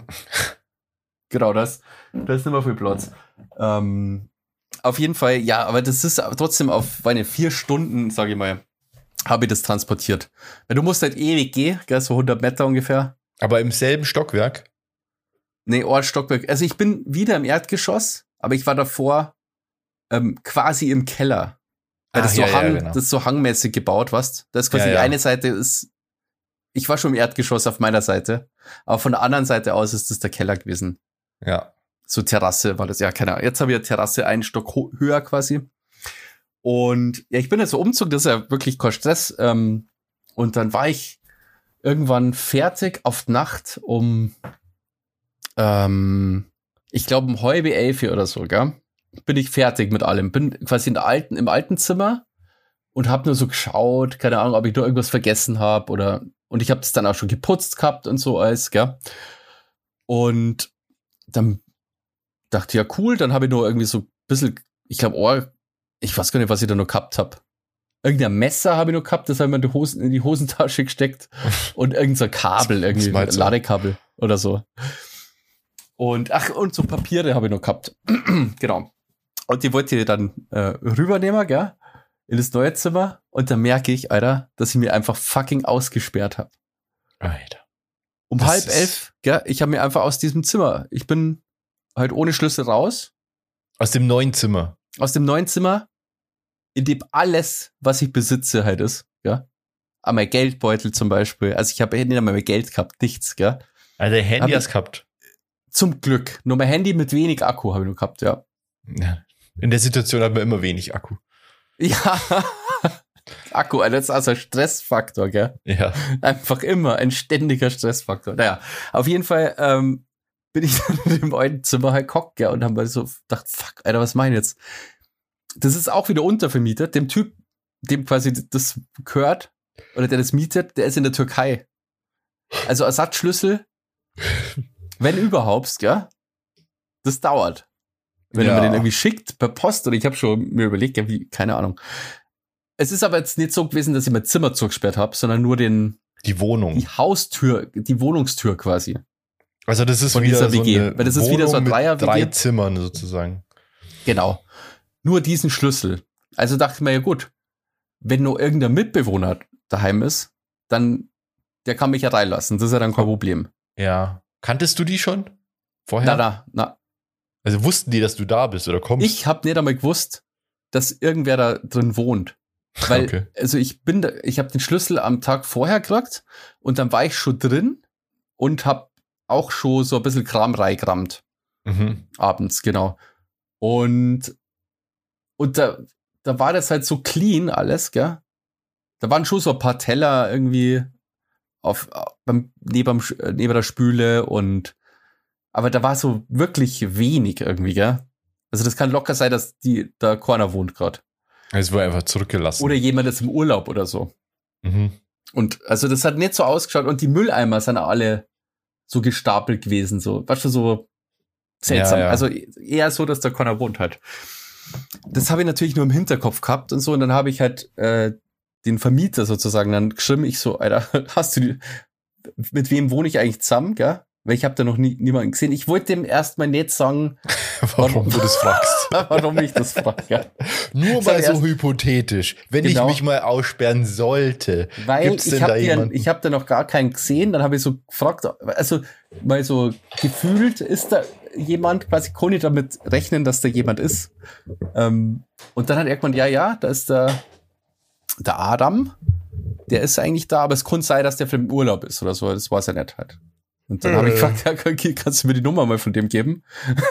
genau das. Da ist nicht mehr viel Platz. Ähm, auf jeden Fall, ja, aber das ist trotzdem auf meine vier Stunden, sage ich mal, habe ich das transportiert. Weil du musst halt ewig gehen, gell, so hundert Meter ungefähr. Aber im selben Stockwerk? Nee, Ort Stockwerk. Also ich bin wieder im Erdgeschoss, aber ich war davor ähm, quasi im Keller. Weil das, Ach, so ja, ja, Hang, genau. das ist so hangmäßig gebaut, was? Das ist quasi Ja, die ja. eine Seite ist, ich war schon im Erdgeschoss auf meiner Seite, aber von der anderen Seite aus ist das der Keller gewesen. Ja. So Terrasse war das, ja, keine Ahnung. Jetzt habe ich eine Terrasse einen Stock ho- höher quasi. Und ja, ich bin jetzt so umzug, das ist ja wirklich kein Stress. Ähm, und dann war ich irgendwann fertig auf die Nacht um, ähm, ich glaube um halb elf oder so, gell? Bin ich fertig mit allem. Bin quasi in der alten, im alten Zimmer und habe nur so geschaut, keine Ahnung, ob ich da irgendwas vergessen habe oder, und ich habe das dann auch schon geputzt gehabt und so alles, gell? Und dann dachte ich, ja cool, dann habe ich nur irgendwie so ein bisschen, ich glaube, oh, ich weiß gar nicht, was ich da noch gehabt habe. Irgendein Messer habe ich noch gehabt, das habe ich mir in die, Hosen, in die Hosentasche gesteckt und irgendein so Kabel, irgendwie ein so. Ladekabel oder so. Und ach, und so Papiere habe ich noch gehabt. Genau. Und die wollte ich dann äh, rübernehmen, gell, in das neue Zimmer. Und dann merke ich, Alter, dass ich mir einfach fucking ausgesperrt habe. Alter. Um Das halb ist- elf, gell, ich habe mir einfach aus diesem Zimmer, ich bin halt ohne Schlüssel raus, Aus dem neuen Zimmer. aus dem neuen Zimmer, in dem alles, was ich besitze, halt ist, ja. Aber mein Geldbeutel zum Beispiel, also ich habe nicht einmal mehr Geld gehabt, nichts, gell. Also der Handy Hab ich- hast gehabt. Zum Glück. Nur mein Handy mit wenig Akku habe ich noch gehabt, ja. Ja. In der Situation hat man immer wenig Akku. Ja, Akku, Alter, das ist also ein Stressfaktor, gell? Ja. Einfach immer ein ständiger Stressfaktor. Naja, auf jeden Fall ähm, bin ich dann in dem alten Zimmer halt gehockt, gell, und haben wir so gedacht, fuck, Alter, was meine ich jetzt? Das ist auch wieder untervermietet. Dem Typ, dem quasi das gehört, oder der das mietet, der ist in der Türkei. Also Ersatzschlüssel, wenn überhaupt, gell? Das dauert. Wenn Ja. man den irgendwie schickt per Post, oder ich habe schon mir überlegt, ja, wie, keine Ahnung. Es ist aber jetzt nicht so gewesen, dass ich mein Zimmer zugesperrt habe, sondern nur den, Die Wohnung. die Haustür, die Wohnungstür quasi. Also das ist Von wieder dieser so W G. eine Weil das ist Wohnung wieder so ein mit Dreier-W G. drei Zimmern sozusagen. Genau. Nur diesen Schlüssel. Also dachte ich mir, ja gut, wenn nur irgendein Mitbewohner daheim ist, dann, der kann mich ja reinlassen. Das ist ja dann kein Problem. Ja. Kanntest du die schon? Vorher? Na, na, na. Also wussten die, dass du da bist oder kommst? Ich habe nicht einmal gewusst, dass irgendwer da drin wohnt. Weil, Okay. also ich bin, da, ich habe den Schlüssel am Tag vorher gekriegt und dann war ich schon drin und habe auch schon so ein bisschen Kram reingerammt. Mhm. Abends, genau. Und, und da, da war das halt so clean alles, gell? Da waren schon so ein paar Teller irgendwie auf, beim, neben, neben der Spüle und, aber da war so wirklich wenig irgendwie, gell? Also das kann locker sein, dass die, da keiner wohnt gerade. Es wurde einfach zurückgelassen. Oder jemand ist im Urlaub oder so. Mhm. Und also das hat nicht so ausgeschaut und die Mülleimer sind alle so gestapelt gewesen, so, weißt du, so seltsam. Ja, ja. Also eher so, dass da keiner wohnt halt. Das habe ich natürlich nur im Hinterkopf gehabt und so und dann habe ich halt äh, den Vermieter sozusagen dann geschrieben, ich so, Alter, hast du die, mit wem wohne ich eigentlich zusammen, gell? Weil ich habe da noch nie, niemanden gesehen. Ich wollte dem erstmal nicht sagen, Warum, warum du das fragst. warum ich das frage. Ja. Nur Das mal hab ich so erst- hypothetisch. Wenn Genau. ich mich mal aussperren sollte, Weil gibt's denn ich da habe jemanden? ich hab da noch gar keinen gesehen. Dann habe ich so gefragt, also mal so gefühlt, ist da jemand, quasi konnte ich damit rechnen, dass da jemand ist. Ähm, und dann hat irgendwann, ja, ja, da ist der, der Adam, der ist eigentlich da, aber es kann sein, dass der für den Urlaub ist oder so. Das war es ja nicht halt. Und dann habe ich Äh. gefragt, ja, okay, kannst du mir die Nummer mal von dem geben?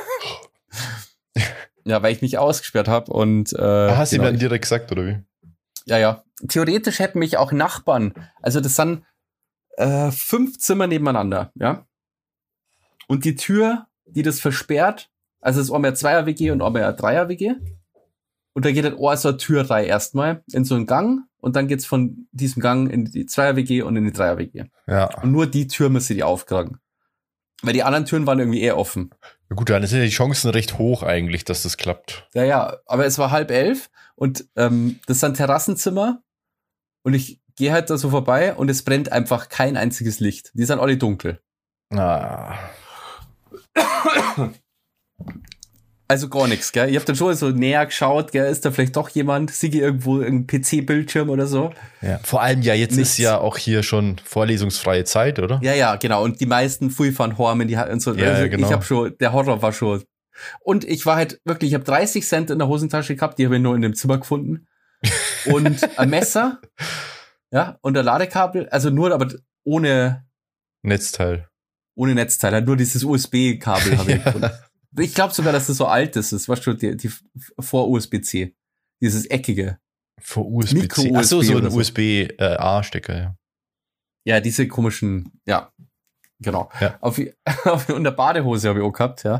Ja, weil ich mich ausgesperrt habe und äh, Ah, hast du ihm genau, dann direkt gesagt, oder wie? ja, ja. Theoretisch hätten mich auch Nachbarn. Also das sind äh, fünf Zimmer nebeneinander, ja. Und die Tür, die das versperrt, also es ist einmal ein Zweier-W G und einmal ein Dreier-W G. Und da geht halt auch so eine Türreihe erstmal in so einen Gang und dann geht's von diesem Gang in die Zweier-W G und in die Dreier-W G. Ja. Und nur die Tür müsste die aufkragen. Weil die anderen Türen waren irgendwie eher offen. Ja, gut, dann sind ja die Chancen recht hoch eigentlich, dass das klappt. Ja, ja, aber es war halb elf und ähm, das sind Terrassenzimmer und ich gehe halt da so vorbei und es brennt einfach kein einziges Licht. Die sind alle dunkel. Ah. Also gar nichts, gell? Ich hab dann schon so näher geschaut, gell? Ist da vielleicht doch jemand? Sieh ich irgendwo irgendein P C-Bildschirm oder so? Ja. Vor allem ja, jetzt Nichts. ist ja auch hier schon vorlesungsfreie Zeit, oder? Ja, ja, genau. Und die meisten Fui fahren Hormen, die und so. Ja, also genau. Ich habe schon, der Horror war schon. Und ich war halt wirklich, ich habe dreißig Cent in der Hosentasche gehabt, die habe ich nur in dem Zimmer gefunden. Und ein Messer, ja, und ein Ladekabel, also nur, aber ohne, Netzteil. ohne Netzteil, halt nur dieses U S B-Kabel habe ich Ja. gefunden. Ich glaube sogar, dass das so alt ist. Das war schon die, die vor-U S B C. Dieses eckige. Vor U S B C. Micro-U S B Achso, so ein oder so. U S B-A-Stecker, ja. Ja, diese komischen, ja, genau. Ja. Auf, auf, und der Badehose habe ich auch gehabt, ja.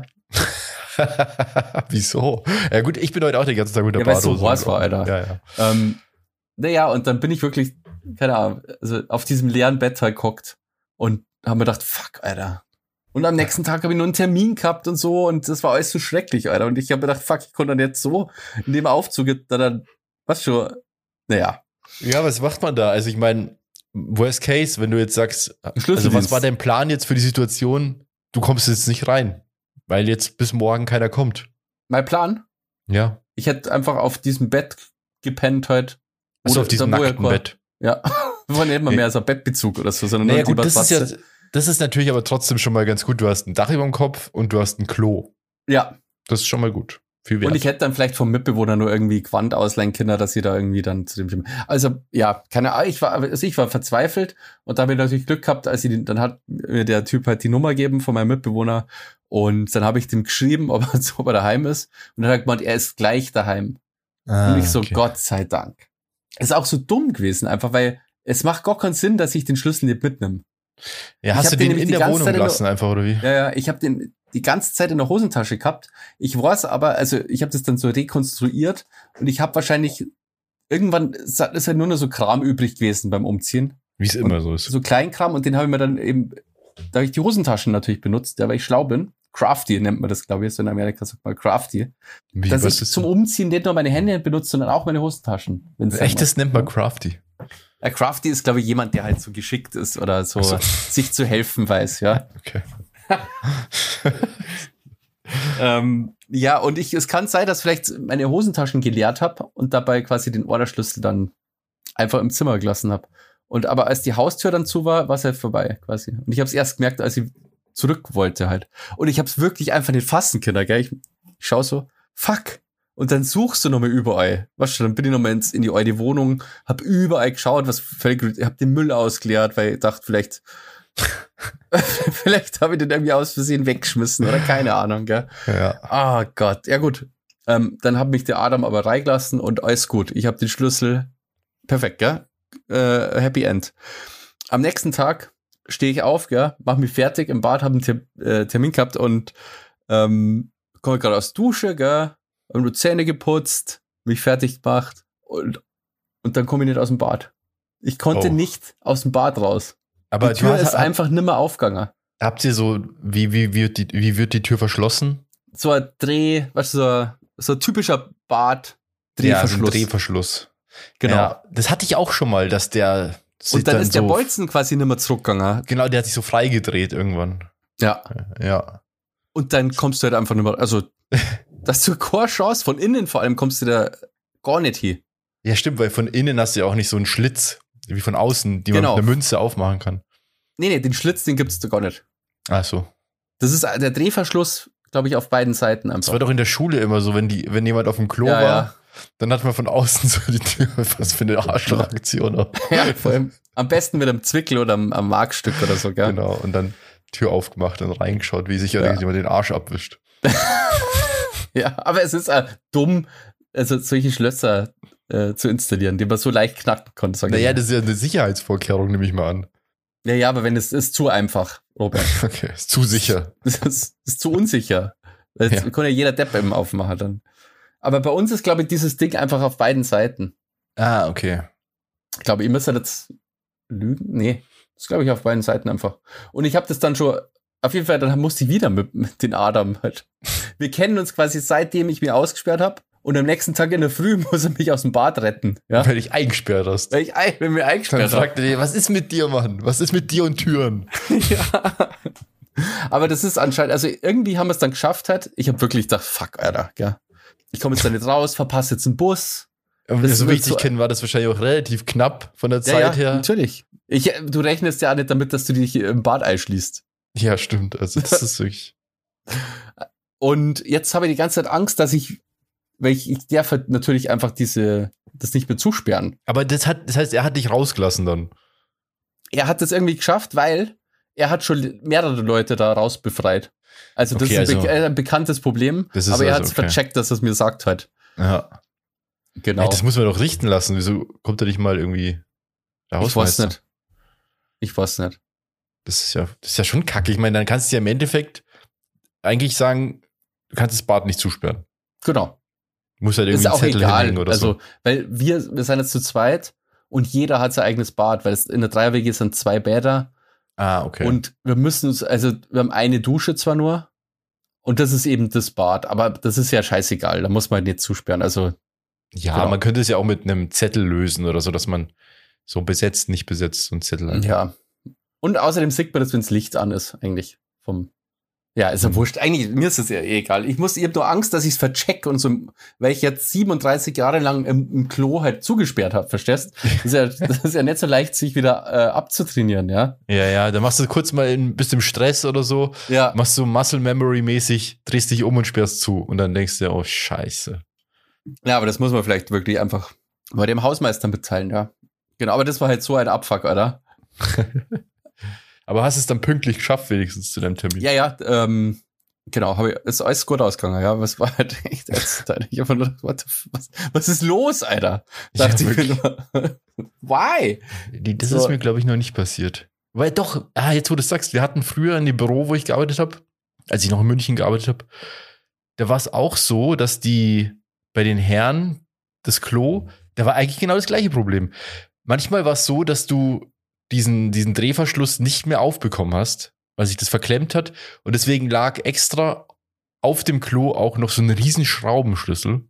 Wieso? Ja gut, ich bin heute auch den ganzen Tag mit der Ja, weil's so Badehose. heiß war, Alter. Ja, ja. Ähm, naja, und dann bin ich wirklich, keine Ahnung, also auf diesem leeren Bett halt gehockt und habe mir gedacht, fuck, Alter. Und am nächsten Tag habe ich nur einen Termin gehabt und so und das war alles so schrecklich, Alter. Und ich habe mir gedacht, fuck, ich konnte dann jetzt so in dem Aufzug da dann, was schon, naja. Ja, was macht man da? Also ich meine, worst case, wenn du jetzt sagst, also Schlüsseldienst. was war dein Plan jetzt für die Situation? Du kommst jetzt nicht rein, weil jetzt bis morgen keiner kommt. Mein Plan? Ja. Ich hätte einfach auf diesem Bett gepennt halt. Also Oder auf diesem da, wo nackten ja- Bett. Ja, war nicht mal mehr so ein Bettbezug oder so, sondern Naja nur gut, die das ist ja, Matratze. das ist natürlich aber trotzdem schon mal ganz gut. Du hast ein Dach über dem Kopf und du hast ein Klo. Ja, Das ist schon mal gut. Viel wert. und ich hätte dann vielleicht vom Mitbewohner nur irgendwie Quant ausleihen können, dass sie da irgendwie dann zu dem Gym. Also, ja, keine Ahnung, ich war, also ich war verzweifelt und da habe ich natürlich Glück gehabt, als ich, den- dann hat mir der Typ halt die Nummer gegeben von meinem Mitbewohner und dann habe ich dem geschrieben, ob er, ob er daheim ist und dann hat er gemeint, er ist gleich daheim. Ah, und ich so, okay. Gott sei Dank. ist auch so dumm gewesen, einfach, weil es macht gar keinen Sinn, dass ich den Schlüssel nicht mitnehme. Ja, hast du den, den in der Wohnung gelassen einfach, oder wie? Ja, ja, ich habe den die ganze Zeit in der Hosentasche gehabt. Ich weiß aber, also ich habe das dann so rekonstruiert und ich habe wahrscheinlich, irgendwann ist ja nur noch so Kram übrig gewesen beim Umziehen. Wie es immer so ist. So Kleinkram und den habe ich mir dann eben, da habe ich die Hosentaschen natürlich benutzt, ja, weil ich schlau bin. Crafty nennt man das, glaube ich, so in Amerika sagt man Crafty. Wie, dass ich zum Umziehen nicht nur meine Hände benutze, sondern auch meine Hosentaschen. Echt, das nennt man Crafty? Ja, Crafty ist, glaube ich, jemand, der halt so geschickt ist oder so, so. sich zu helfen weiß, ja. Okay. ähm, ja, und ich, es kann sein, dass ich vielleicht meine Hosentaschen geleert habe und dabei quasi den Orderschlüssel dann einfach im Zimmer gelassen habe. Und aber als die Haustür dann zu war, war es halt vorbei quasi. Und ich habe es erst gemerkt, als ich zurück wollte halt. Und ich habe es wirklich einfach nicht fassen können, gell? Ich, ich schau so, fuck. Und dann suchst du nochmal überall. Weißt du, dann bin ich nochmal in die alte Wohnung, hab überall geschaut, was völlig, ich hab den Müll ausgeleert, weil ich dachte, vielleicht, vielleicht habe ich den irgendwie aus Versehen weggeschmissen oder keine Ahnung, gell? Ja. Ah Gott, ja gut. Ähm, dann hat mich der Adam aber reingelassen und alles gut. Ich habe den Schlüssel, perfekt, gell? Äh, Happy End. Am nächsten Tag stehe ich auf, gell? Mach mich fertig im Bad, habe einen Ter- äh, Termin gehabt und ähm, komme gerade aus der Dusche, gell? Hab nur Zähne geputzt, mich fertig gemacht und, und dann komme ich nicht aus dem Bad. Ich konnte oh. nicht aus dem Bad raus. Aber die Tür hast, ist einfach nimmer aufgegangen. Habt ihr so, wie, wie, wird die, wie wird die Tür verschlossen? So ein Dreh, weißt du, so, so ein typischer Bad-Drehverschluss. Ja, so ein Drehverschluss. Genau. Ja, das hatte ich auch schon mal, dass der und dann, dann ist so, der Bolzen quasi nimmer zurückgegangen. Genau, der hat sich so freigedreht irgendwann. Ja. Ja. Und dann kommst du halt einfach nimmer, also dass du keine Chance, von innen vor allem kommst du da gar nicht hin. Ja, stimmt, weil von innen hast du ja auch nicht so einen Schlitz, wie von außen, die genau. man mit einer Münze aufmachen kann. Nee, nee, den Schlitz, den gibt's da gar nicht. Ach so. Das ist der Drehverschluss, glaube ich, auf beiden Seiten einfach. Das war doch in der Schule immer so, wenn die, wenn jemand auf dem Klo ja, war, ja. dann hat man von außen so die Tür, was für eine Arschlochaktion. Ja, vor allem am besten mit einem Zwickel oder am, am Markstück oder so, gell? Genau, und dann Tür aufgemacht und reingeschaut, wie sich ja jemand den Arsch abwischt. Ja, aber es ist äh, dumm, also solche Schlösser äh, zu installieren, die man so leicht knacken konnte. Naja, das ist ja eine Sicherheitsvorkehrung, nehme ich mal an. Ja, ja, aber wenn es ist zu einfach, Robert. Okay, ist zu sicher. Das ist, ist zu unsicher. Das Ja. kann ja jeder Depp eben aufmachen dann. Aber bei uns ist, glaube ich, dieses Ding einfach auf beiden Seiten. Ah, okay. Ich glaube, ihr müsst jetzt lügen. Nee, das glaube ich auf beiden Seiten einfach. Und ich habe das dann schon, auf jeden Fall, dann musste ich wieder mit, mit den Adam halt. Wir kennen uns quasi seitdem ich mich ausgesperrt habe. Und am nächsten Tag in der Früh muss er mich aus dem Bad retten. Ja? Weil ich eingesperrt hast. Weil ich ein, wenn mir Dann eingesperrt habe. fragte er, was ist mit dir, Mann? Was ist mit dir und Türen? Ja. Aber das ist anscheinend, also irgendwie haben wir es dann geschafft halt. Ich habe wirklich gedacht, fuck, Alter, gell. Ich komme jetzt da nicht raus, verpasse jetzt einen Bus. Aber Das so wird richtig so- kennen, war das wahrscheinlich auch relativ knapp von der Ja, Zeit ja, her. natürlich. Ich, du rechnest ja auch nicht damit, dass du dich im Bad einschließt. Ja, stimmt. Also das ist wirklich. Und jetzt habe ich die ganze Zeit Angst, dass ich, weil ich, ich darf halt natürlich einfach diese, das nicht mehr zusperren. Aber das hat, das heißt, er hat dich rausgelassen dann. Er hat das irgendwie geschafft, weil er hat schon mehrere Leute da raus befreit. Also das Okay, ist ein, also- be ein bekanntes Problem, Das ist aber er also hat es okay. vercheckt, dass er es mir sagt halt. Ja. Genau. Ey, das muss man doch richten lassen. Wieso kommt er nicht mal irgendwie der ich weiß Hausmeister? nicht. Ich weiß nicht. Das ist ja, das ist ja schon kacke. Ich meine, dann kannst du ja im Endeffekt eigentlich sagen, du kannst das Bad nicht zusperren. Genau. Du musst halt Ist irgendwie einen auch Zettel egal. hinlegen oder Also, so. weil wir, wir sind jetzt zu zweit und jeder hat sein eigenes Bad, weil es in der Dreier-W G sind zwei Bäder Ah, okay. und wir müssen uns, also wir haben eine Dusche zwar nur und das ist eben das Bad, aber das ist ja scheißegal, da muss man halt nicht zusperren. Also, ja, genau. man könnte es ja auch mit einem Zettel lösen oder so, dass man so besetzt, nicht besetzt, so einen Zettel hat. ja. Und außerdem sieht man das, wenn das Licht an ist, eigentlich. Vom ja, ist ja Mhm. wurscht. Eigentlich, mir ist es ja eh egal. Ich muss, ich habe nur Angst, dass ich es vercheck und so, weil ich jetzt siebenunddreißig Jahre lang im, im Klo halt zugesperrt habe, verstehst? Das ist ja, das ist ja nicht so leicht, sich wieder äh, abzutrainieren, ja? Ja, ja, dann machst du kurz mal ein bisschen Stress oder so, Ja. machst so Muscle Memory mäßig, drehst dich um und sperrst zu und dann denkst du dir, oh Scheiße. Ja, aber das muss man vielleicht wirklich einfach bei dem Hausmeister mitteilen, ja. Genau, aber das war halt so ein Abfuck, oder? Aber hast es dann pünktlich geschafft, wenigstens zu deinem Termin? Ja, ja, ähm, Genau, habe ich, ist alles gut ausgegangen, ja, aber es war halt echt ätzend, Alter. Ich hab nur gedacht, what the f- was, was ist los, Alter? Dachte Ja, ich mir nur, why? Die- Das So. ist mir, glaube ich, noch nicht passiert. Weil doch, ah, jetzt wo du es sagst, wir hatten früher in dem Büro, wo ich gearbeitet habe, als ich noch in München gearbeitet habe, da war es auch so, dass die bei den Herren das Klo, da war eigentlich genau das gleiche Problem. Manchmal war es so, dass du diesen, diesen Drehverschluss nicht mehr aufbekommen hast, weil sich das verklemmt hat. Und deswegen lag extra auf dem Klo auch noch so ein riesen Schraubenschlüssel,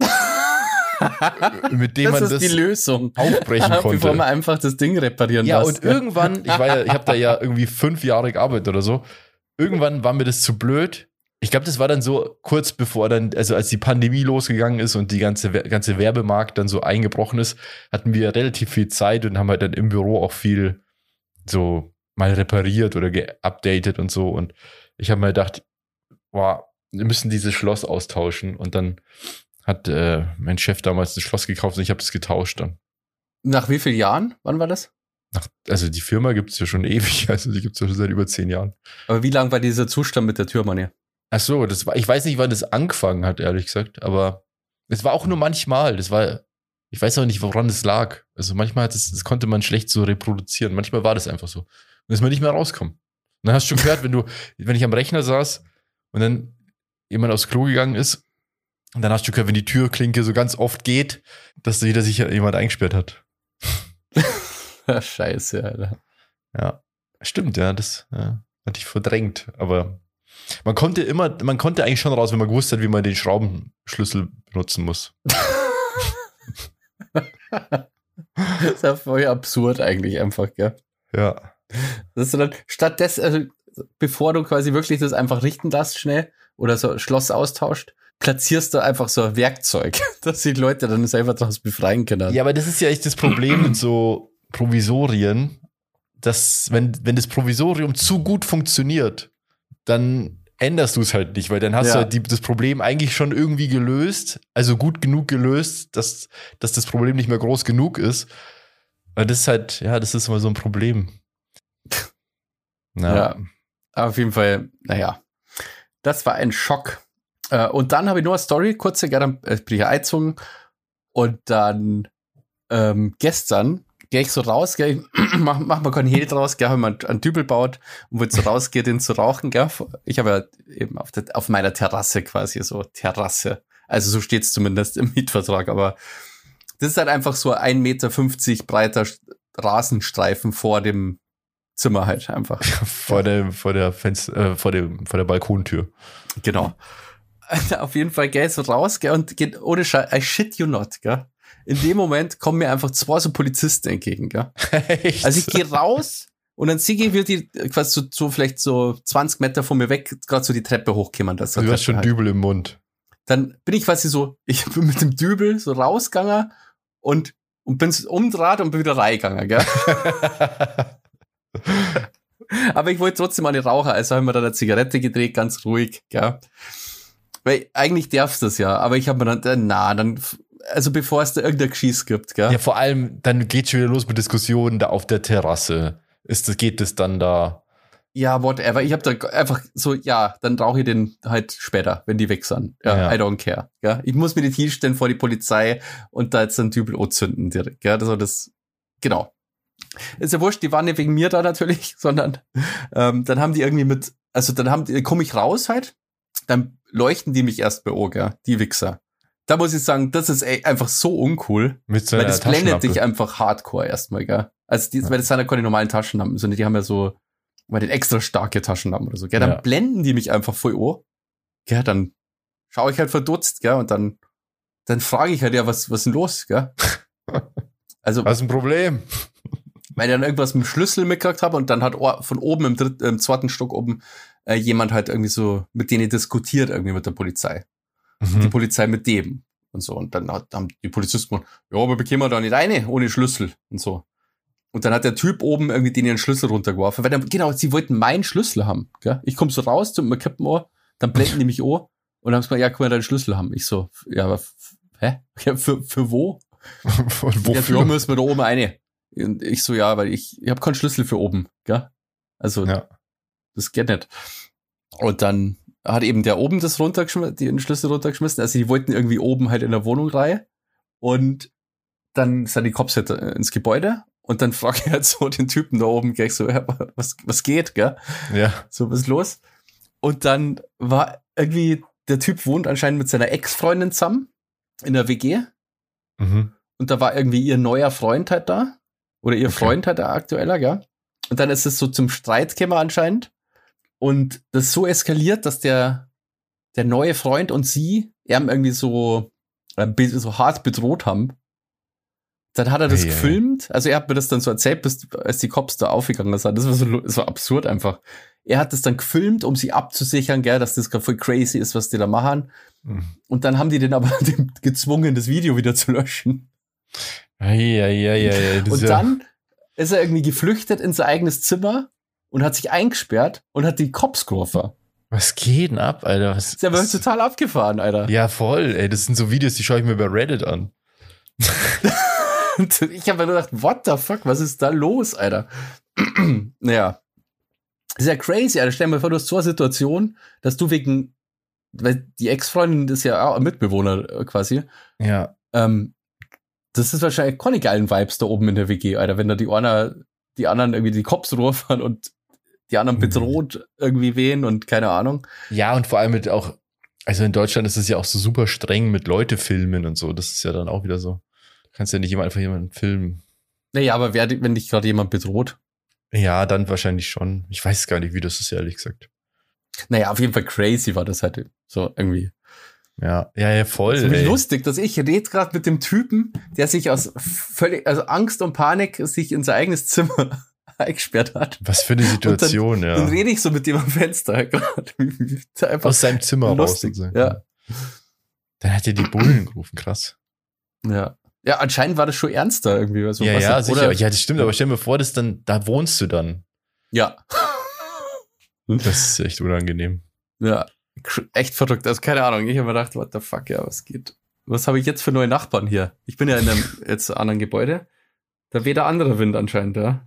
mit dem Das man ist das die Lösung. aufbrechen konnte. Bevor man einfach das Ding reparieren Ja, lässt. und irgendwann, ich war ja, ich habe da ja irgendwie fünf Jahre gearbeitet oder so. Irgendwann war mir das zu blöd. Ich glaube, das war dann so kurz bevor dann, also als die Pandemie losgegangen ist und die ganze, ganze Werbemarkt dann so eingebrochen ist, hatten wir relativ viel Zeit und haben halt dann im Büro auch viel so mal repariert oder geupdatet und so. Und ich habe mir gedacht, boah, wir müssen dieses Schloss austauschen. Und dann hat äh, mein Chef damals das Schloss gekauft und ich habe das getauscht dann. Nach wie vielen Jahren? Wann war das? Nach, also die Firma gibt es ja schon ewig, also die gibt es ja schon seit über zehn Jahren. Aber wie lang war dieser Zustand mit der Türmann? Ach so, das war, ich weiß nicht, wann das angefangen hat, ehrlich gesagt, aber es war auch nur manchmal, das war, ich weiß auch nicht, woran es lag. Also manchmal hat es, das konnte man schlecht so reproduzieren, manchmal war das einfach so. Und ist man nicht mehr rauskommen. Und dann hast du schon gehört, wenn du, wenn ich am Rechner saß und dann jemand aufs Klo gegangen ist, und dann hast du gehört, wenn die Türklinke so ganz oft geht, dass da wieder sich jemand eingesperrt hat. Scheiße, Alter. Ja, stimmt, ja, das ja, hatte ich verdrängt, aber man konnte immer, man konnte eigentlich schon raus, wenn man gewusst hat, wie man den Schraubenschlüssel benutzen muss. Das ist ja voll absurd eigentlich einfach, gell? Ja. Dass du dann stattdessen, also bevor du quasi wirklich das einfach richten lässt schnell oder so Schloss austauscht, platzierst du einfach so ein Werkzeug, dass die Leute dann selber daraus befreien können. Ja, aber das ist ja echt das Problem mit so Provisorien, dass wenn, wenn das Provisorium zu gut funktioniert, dann änderst du es halt nicht, weil dann hast Ja. du halt die, das Problem eigentlich schon irgendwie gelöst, also gut genug gelöst, dass, dass das Problem nicht mehr groß genug ist. Und das ist halt, ja, das ist immer so ein Problem. Ja. Ja. Auf jeden Fall, naja, das war ein Schock. Äh, Und dann habe ich nur eine Story, kurze, gell, dann äh, bin ich eingezogen und dann ähm, gestern gehe ich so raus, gell, ich mach, mach mal keinen Hehl draus, gell, habe mir einen, einen Dübel baut und wollte so rausgehen, den zu rauchen, gell. Ich habe ja eben auf, der, auf meiner Terrasse quasi so Terrasse. Also so steht es zumindest im Mietvertrag, aber das ist halt einfach so ein ein Meter fünfzig breiter Rasenstreifen vor dem Zimmer halt einfach. Vor der, vor der Fenster, äh, vor dem, vor der Balkontür. Genau. Auf jeden Fall geh so raus, gell, und geht ohne Scheiß, I shit you not, gell. In dem Moment kommen mir einfach zwei so Polizisten entgegen, gell. Echt? Also ich gehe raus und dann sehe ich, wie die quasi so, so vielleicht so zwanzig Meter von mir weg gerade so die Treppe hochkommen. Das Du hast schon halt. Dübel im Mund. Dann bin ich quasi so, ich bin mit dem Dübel so rausgegangen und, und bin so umdraht und bin wieder reingegangen, gell. Aber ich wollte trotzdem eine rauchen, also habe ich mir dann eine Zigarette gedreht, ganz ruhig, gell. Weil eigentlich darfst du das ja, aber ich habe mir dann, na, dann, also bevor es da irgendein Geschieß gibt, gell. Ja, vor allem, dann geht's schon wieder los mit Diskussionen da auf der Terrasse. Ist das, geht es dann da? Ja, whatever. Ich habe da einfach so, ja, dann rauche ich den halt später, wenn die weg sind. Ja, Ja. I don't care. Ja, ich muss mir die Tisch stellen vor die Polizei und da jetzt einen Dübel zünden direkt. Ja, das, das, genau. Ist ja wurscht, die waren nicht wegen mir da natürlich, sondern ähm, dann haben die irgendwie mit, also dann haben die, komme ich raus halt, dann leuchten die mich erst bei Ohr, gell, die Wichser. Da muss ich sagen, das ist ey, einfach so uncool, Mit so weil einer das blendet Taschenlampe. dich einfach hardcore erstmal, gell. Also die, Ja. weil das sind ja keine normalen Taschenlampen, sondern die haben ja so, weil die extra starke Taschenlampen oder so, gell, dann Ja. blenden die mich einfach voll an, gell, dann schaue ich halt verdutzt, gell, und dann, dann frage ich halt, ja, was, was ist denn los, gell. Also, Was ist ein Problem? weil ich dann irgendwas mit dem Schlüssel mitgekriegt habe und dann hat o- von oben im dritten, im zweiten Stock oben äh, jemand halt irgendwie so mit denen diskutiert irgendwie mit der Polizei. Die Mhm. Polizei mit dem und so. Und dann hat, haben die Polizisten gesagt, ja, aber bekämen wir da nicht rein ohne Schlüssel und so. Und dann hat der Typ oben irgendwie den ihren Schlüssel runtergeworfen, weil dann, genau, sie wollten meinen Schlüssel haben, gell? Ich komme so raus zum Kippen an, dann blenden die mich an und dann haben sie gesagt, ja, können wir deinen Schlüssel haben? Ich so, ja, aber, f- hä? Ja, für, für wo? Und Ja, wofür? ja, müssen wir da oben eine. Und ich so, ja, weil ich, ich habe keinen Schlüssel für oben, gell? Also, Ja. das geht nicht. Und dann hat eben der oben das runtergeschmissen, den Schlüssel runtergeschmissen. Also die wollten irgendwie oben halt in der Wohnung rein. Und dann sind die Cops halt ins Gebäude. Und dann frage ich halt so den Typen da oben gleich so, was, was geht, gell? Ja. So, was ist los? Und dann war irgendwie, der Typ wohnt anscheinend mit seiner Ex-Freundin zusammen in der W G. Mhm. Und da war irgendwie ihr neuer Freund halt da. Oder ihr Okay. Freund halt der aktueller, gell? Und dann ist es so zum Streit gekommen anscheinend. Und das ist so eskaliert, dass der, der neue Freund und sie er irgendwie so, äh, so hart bedroht haben. Dann hat er das Ei, ei, ei. gefilmt. Also er hat mir das dann so erzählt, bis, als die Cops da aufgegangen sind. Das war so, so absurd einfach. Er hat das dann gefilmt, um sie abzusichern, gell, dass das voll crazy ist, was die da machen. Mhm. Und dann haben die den aber gezwungen, das Video wieder zu löschen. Ei, ei, ei, ei, ei, das Und ist ja- dann ist er irgendwie geflüchtet in sein eigenes Zimmer und hat sich eingesperrt und hat die Cops gerufen. Was geht denn ab, Alter? Was, Ist ja wirklich was- total abgefahren, Alter. ja, voll, ey. Das sind so Videos, die schaue ich mir bei Reddit an. Und ich habe mir nur gedacht, what the fuck, was ist da los, Alter? Naja. Ist ja crazy, Alter. Stell dir mal vor, du hast so eine Situation, dass du wegen, weil die Ex-Freundin ist ja auch ein Mitbewohner äh, quasi, Ja. ähm, das ist wahrscheinlich keine geilen Vibes da oben in der W G, Alter, wenn da die einer, die anderen irgendwie die Cops rufen und die anderen Mhm. bedroht irgendwie wen und keine Ahnung. Ja, und vor allem mit auch, also in Deutschland ist es ja auch so super streng mit Leute filmen und so. Das ist ja dann auch wieder so. Du kannst ja nicht immer einfach jemanden filmen. Naja, aber wer, wenn dich gerade jemand bedroht? Ja, dann wahrscheinlich schon. Ich weiß gar nicht, wie das ist, ehrlich gesagt. Naja, auf jeden Fall crazy war das halt so irgendwie. Ja, ja, ja, voll. Das ist ey. lustig, dass ich rede gerade mit dem Typen, der sich aus völlig, also Angst und Panik sich in sein eigenes Zimmer eingesperrt hat. Was für eine Situation, Dann ja. rede ich so mit dem am Fenster gerade. Einfach Aus seinem Zimmer raus. lustig. sozusagen. Ja. Dann hat er die Bullen gerufen, krass. Ja. Ja, anscheinend war das schon ernster irgendwie. Also, ja, was ja, denn- sicher. oder- Ja, das stimmt, aber stell dir vor, dass dann, da wohnst du dann. Ja. Das ist echt unangenehm. Ja. Kr- Echt verrückt. Also keine Ahnung. Ich habe mir gedacht, what the fuck, ja, was geht? Was habe ich jetzt für neue Nachbarn hier? Ich bin ja in einem jetzt anderen Gebäude. Da weht der andere Wind anscheinend, ja.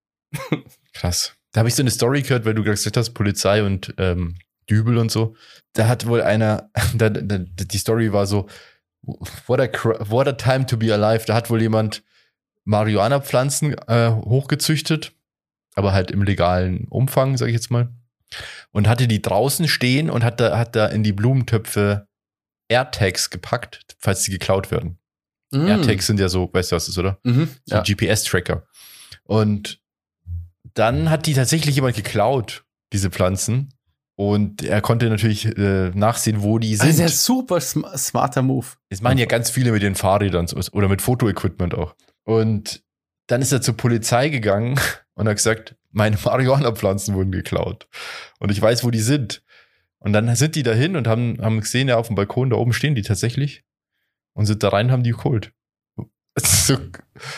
Krass. Da habe ich so eine Story gehört, weil du gesagt hast, Polizei und ähm, Dübel und so. Da hat wohl einer, da, da, die Story war so, what a, cr- what a time to be alive. Da hat wohl jemand Marihuana-Pflanzen äh, hochgezüchtet, aber halt im legalen Umfang, sag ich jetzt mal. Und hatte die draußen stehen und hat da, hat da in die Blumentöpfe AirTags gepackt, falls die geklaut werden. Mm. AirTags sind ja so, weißt du, was das ist, oder? Mhm. So Ja. G P S-Tracker. Und dann hat die tatsächlich jemand geklaut, diese Pflanzen. Und er konnte natürlich äh, nachsehen, wo die sind. Also der super sm smarter Move. Das machen ja ganz viele mit den Fahrrädern so- oder mit Fotoequipment auch. Und dann ist er zur Polizei gegangen und hat gesagt, meine Marihuana-Pflanzen wurden geklaut. Und ich weiß, wo die sind. Und dann sind die dahin und haben, haben gesehen, ja, auf dem Balkon, da oben stehen die tatsächlich. Und sind da rein, haben die geholt. Das, ist so,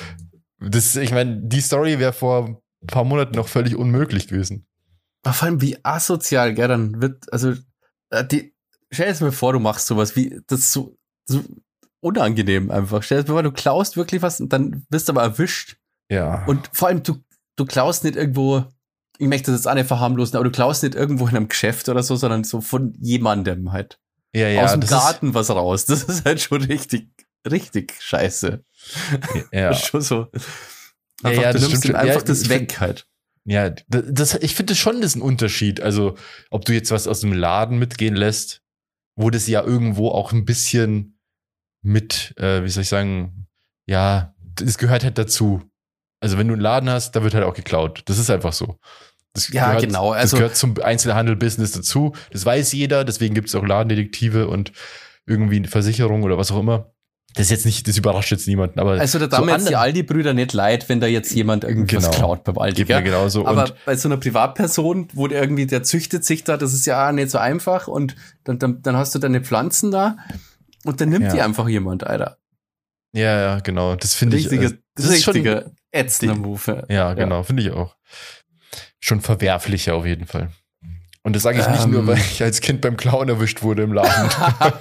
das ich meine, die Story wäre vor ein paar Monaten noch völlig unmöglich gewesen. Aber vor allem wie asozial, gell, dann wird, also, äh, die, stell dir mal vor, du machst sowas, wie, das ist so, so unangenehm einfach. Stell dir mal vor, du klaust wirklich was und dann wirst du aber erwischt. Ja. Und vor allem, du, du klaust nicht irgendwo, ich möchte das jetzt auch nicht verharmlosen, aber du klaust nicht irgendwo in einem Geschäft oder so, sondern so von jemandem halt. ja, ja, Aus dem das Garten was raus. Das ist halt schon richtig, richtig scheiße. Ist, ja. Das ist schon so. Ja, Einfach, ja, du das nimmst stimmt ihm schon. einfach Ja, das ich weg find- halt. Ja, das, das, ich finde schon, das ist ein Unterschied. Also, ob du jetzt was aus dem Laden mitgehen lässt, wo das ja irgendwo auch ein bisschen mit, äh, wie soll ich sagen, ja, das gehört halt dazu. Also, wenn du einen Laden hast, da wird halt auch geklaut. Das ist einfach so. Das Ja, gehört, genau, also- das gehört zum Einzelhandel-Business dazu. Das weiß jeder, deswegen gibt es auch Ladendetektive und irgendwie eine Versicherung oder was auch immer. Das ist jetzt nicht, das überrascht jetzt niemanden, aber Also da so tun mir jetzt die andere- Aldi-Brüder nicht leid, wenn da jetzt jemand irgendwas Genau. klaut beim Aldi. geht mir Gell? genauso. Aber und bei so einer Privatperson, wo der irgendwie, der züchtet sich da, das ist ja auch nicht so einfach und dann, dann, dann hast du deine Pflanzen da und dann nimmt Ja. die einfach jemand, Alter. ja, ja, genau. Das finde ich. Richtiger, äh, das ist schon, richtiger ätzender die- Move. ja, genau, finde ich auch. Schon verwerflicher auf jeden Fall. Und das sage ich nicht Ähm. nur, weil ich als Kind beim Klauen erwischt wurde im Laden.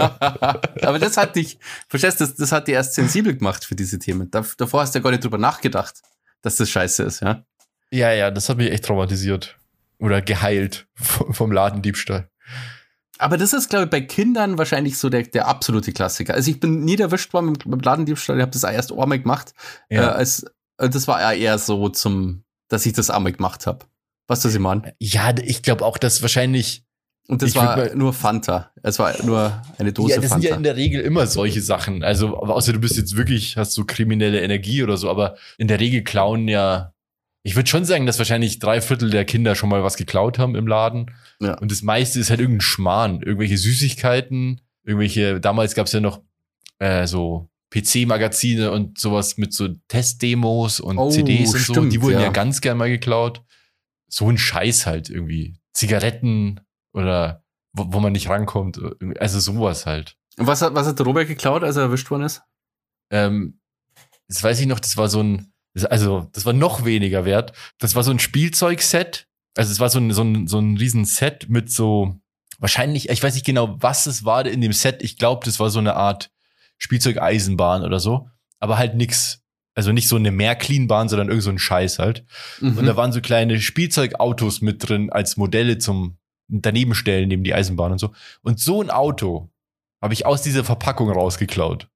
Aber das hat dich, verstehst du, das, das hat dich erst sensibel gemacht für diese Themen. Da, davor hast du ja gar nicht drüber nachgedacht, dass das scheiße ist, ja. ja, ja, das hat mich echt traumatisiert. Oder geheilt v- vom Ladendiebstahl. Aber das ist, glaube ich, bei Kindern wahrscheinlich so der, der absolute Klassiker. Also ich bin nie erwischt worden mit, mit Ladendiebstahl, ich habe das erst einmal gemacht. Ja. Äh, als, das war eher so zum, dass ich das einmal gemacht habe. Weißt du, was ich meine? Ja, ich glaube auch, dass wahrscheinlich... Und das war mal, nur Fanta. Es war nur eine Dose Fanta. Ja, das Fanta. Sind ja in der Regel immer solche Sachen. Also, außer du bist jetzt wirklich, hast so kriminelle Energie oder so, aber in der Regel klauen ja... Ich würde schon sagen, dass wahrscheinlich drei Viertel der Kinder schon mal was geklaut haben im Laden. Ja. Und das meiste ist halt irgendein Schmarrn. Irgendwelche Süßigkeiten, irgendwelche, damals gab es ja noch äh, so P C-Magazine und sowas mit so Testdemos und oh, C Ds und stimmt, so. Die wurden ja. ja ganz gern mal geklaut. So ein Scheiß halt irgendwie. Zigaretten oder wo, wo man nicht rankommt. Also sowas halt. Und was hat, was hat der Robert geklaut, als er erwischt worden ist? Ähm, das weiß ich noch, das war so ein Also, das war noch weniger wert. Das war so ein Spielzeugset. Also, es war so ein, so ein, so ein riesen Set mit so, wahrscheinlich, ich weiß nicht genau, was es war in dem Set. Ich glaube, das war so eine Art Spielzeugeisenbahn oder so. Aber halt nix. Also nicht so eine Märklin-Bahn, sondern irgend so ein Scheiß halt. Mhm. Und da waren so kleine Spielzeugautos mit drin als Modelle zum Danebenstellen neben die Eisenbahn und so. Und so ein Auto habe ich aus dieser Verpackung rausgeklaut.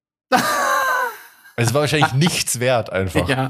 Es war wahrscheinlich nichts wert einfach. Ja.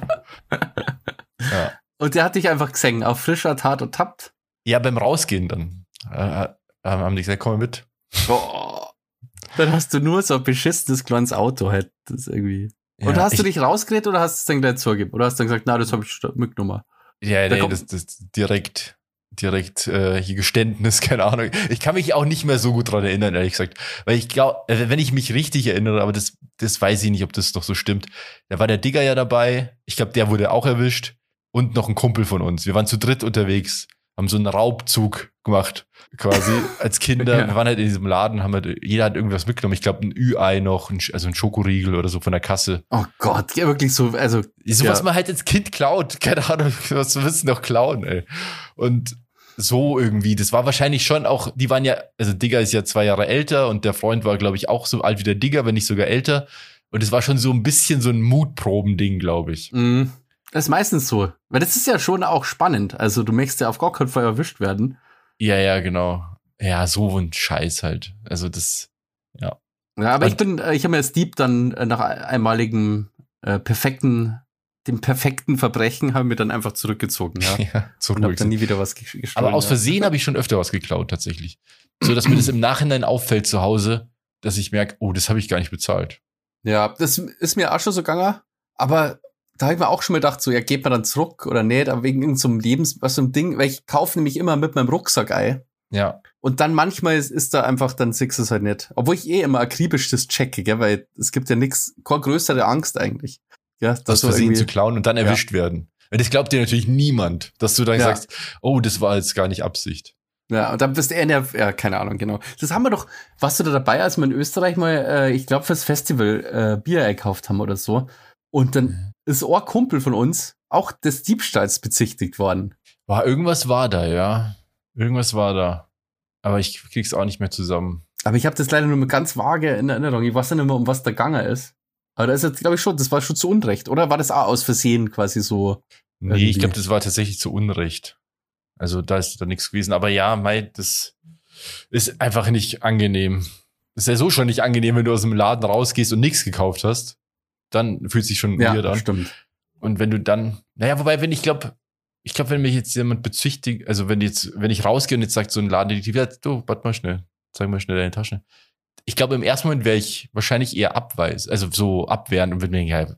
ja. Und der hat dich einfach gesehen, auf frischer Tat ertappt? Ja, beim Rausgehen dann. Äh, äh, haben die gesagt, komm mal mit. Boah. Dann hast du nur so ein beschissenes kleines Auto halt. Das irgendwie. Ja, und hast du dich rausgeredet oder hast du es dann gleich zugegeben? Oder hast du dann gesagt, na, das habe ich mitgenommen? Ja, nee, das, das direkt, direkt äh, hier Geständnis, keine Ahnung. Ich kann mich auch nicht mehr so gut dran erinnern, ehrlich gesagt. Weil ich glaube, wenn ich mich richtig erinnere, aber das, das weiß ich nicht, ob das doch so stimmt. Da war der Digger ja dabei. Ich glaube, der wurde auch erwischt. Und noch ein Kumpel von uns. Wir waren zu dritt unterwegs, haben so einen Raubzug gemacht, quasi, als Kinder. Ja. Wir waren halt in diesem Laden, haben halt, jeder hat irgendwas mitgenommen. Ich glaube, ein Ü-Ei noch, ein, also ein Schokoriegel oder so von der Kasse. Oh Gott, ja, wirklich so, also. So was ja. man halt als Kind klaut. Keine Ahnung, was willst du noch klauen, ey. Und so irgendwie, das war wahrscheinlich schon auch, die waren ja, also Digger ist ja zwei Jahre älter und der Freund war, glaube ich, auch so alt wie der Digger, wenn nicht sogar älter. Und es war schon so ein bisschen so ein Mutproben-Ding, glaube ich. Mhm. Das ist meistens so. Weil das ist ja schon auch spannend. Also du möchtest ja auf gar keinen Fall erwischt werden. Ja, ja, genau. Ja, so ein Scheiß halt. Also das, ja. Ja, aber und ich bin, ich habe mir als Dieb dann nach einmaligem äh, perfekten, dem perfekten Verbrechen haben wir dann einfach zurückgezogen. Ja, ja zurück. Und hab dann nie wieder was gestohlen. Aber aus Versehen ja. habe ich schon öfter was geklaut, tatsächlich. So, dass mir das im Nachhinein auffällt zu Hause, dass ich merke, oh, das habe ich gar nicht bezahlt. Ja, das ist mir auch schon so gegangen. Aber da habe ich mir auch schon mal gedacht, so, ja, geht man dann zurück oder nicht, aber wegen irgendeinem so Lebens, was so ein Ding, weil ich kaufe nämlich immer mit meinem Rucksack ein. Ja. Und dann manchmal ist, ist da einfach, dann siehst du es halt nicht. Obwohl ich eh immer akribisch das checke, gell, weil es gibt ja nichts, keine größere Angst eigentlich. Ja, das so Versehen zu klauen und dann erwischt ja. werden. Weil das glaubt dir natürlich niemand, dass du dann ja. sagst, oh, das war jetzt gar nicht Absicht. Ja, und dann bist du eher in der, ja, keine Ahnung, genau. Das haben wir doch, warst du da dabei, als wir in Österreich mal, äh, ich glaube, fürs Festival äh, Bier gekauft haben oder so. Und dann ist ein Kumpel von uns auch des Diebstahls bezichtigt worden. War, irgendwas war da, ja. Irgendwas war da. Aber ich krieg's auch nicht mehr zusammen. Aber ich habe das leider nur mit ganz vage in Erinnerung. Ich weiß nicht mehr, um was da gegangen ist. Aber das ist jetzt, glaube ich, schon, das war schon zu Unrecht. Oder war das auch aus Versehen quasi so? Nee, irgendwie? Ich glaube, das war tatsächlich zu Unrecht. Also da ist da nichts gewesen. Aber ja, mei, das ist einfach nicht angenehm. Das ist ja so schon nicht angenehm, wenn du aus dem Laden rausgehst und nichts gekauft hast. Dann fühlt sich schon ja, weird an. Stimmt. Und wenn du dann, naja, wobei, wenn ich glaube, ich glaube, wenn mich jetzt jemand bezichtigt, also wenn jetzt, wenn ich rausgehe und jetzt sagt so ein Ladendetektiv, ja, du, warte mal schnell, zeig mal schnell deine Tasche. Ich glaube, im ersten Moment wäre ich wahrscheinlich eher abweis, also so abwehrend und würde mir denken, ja,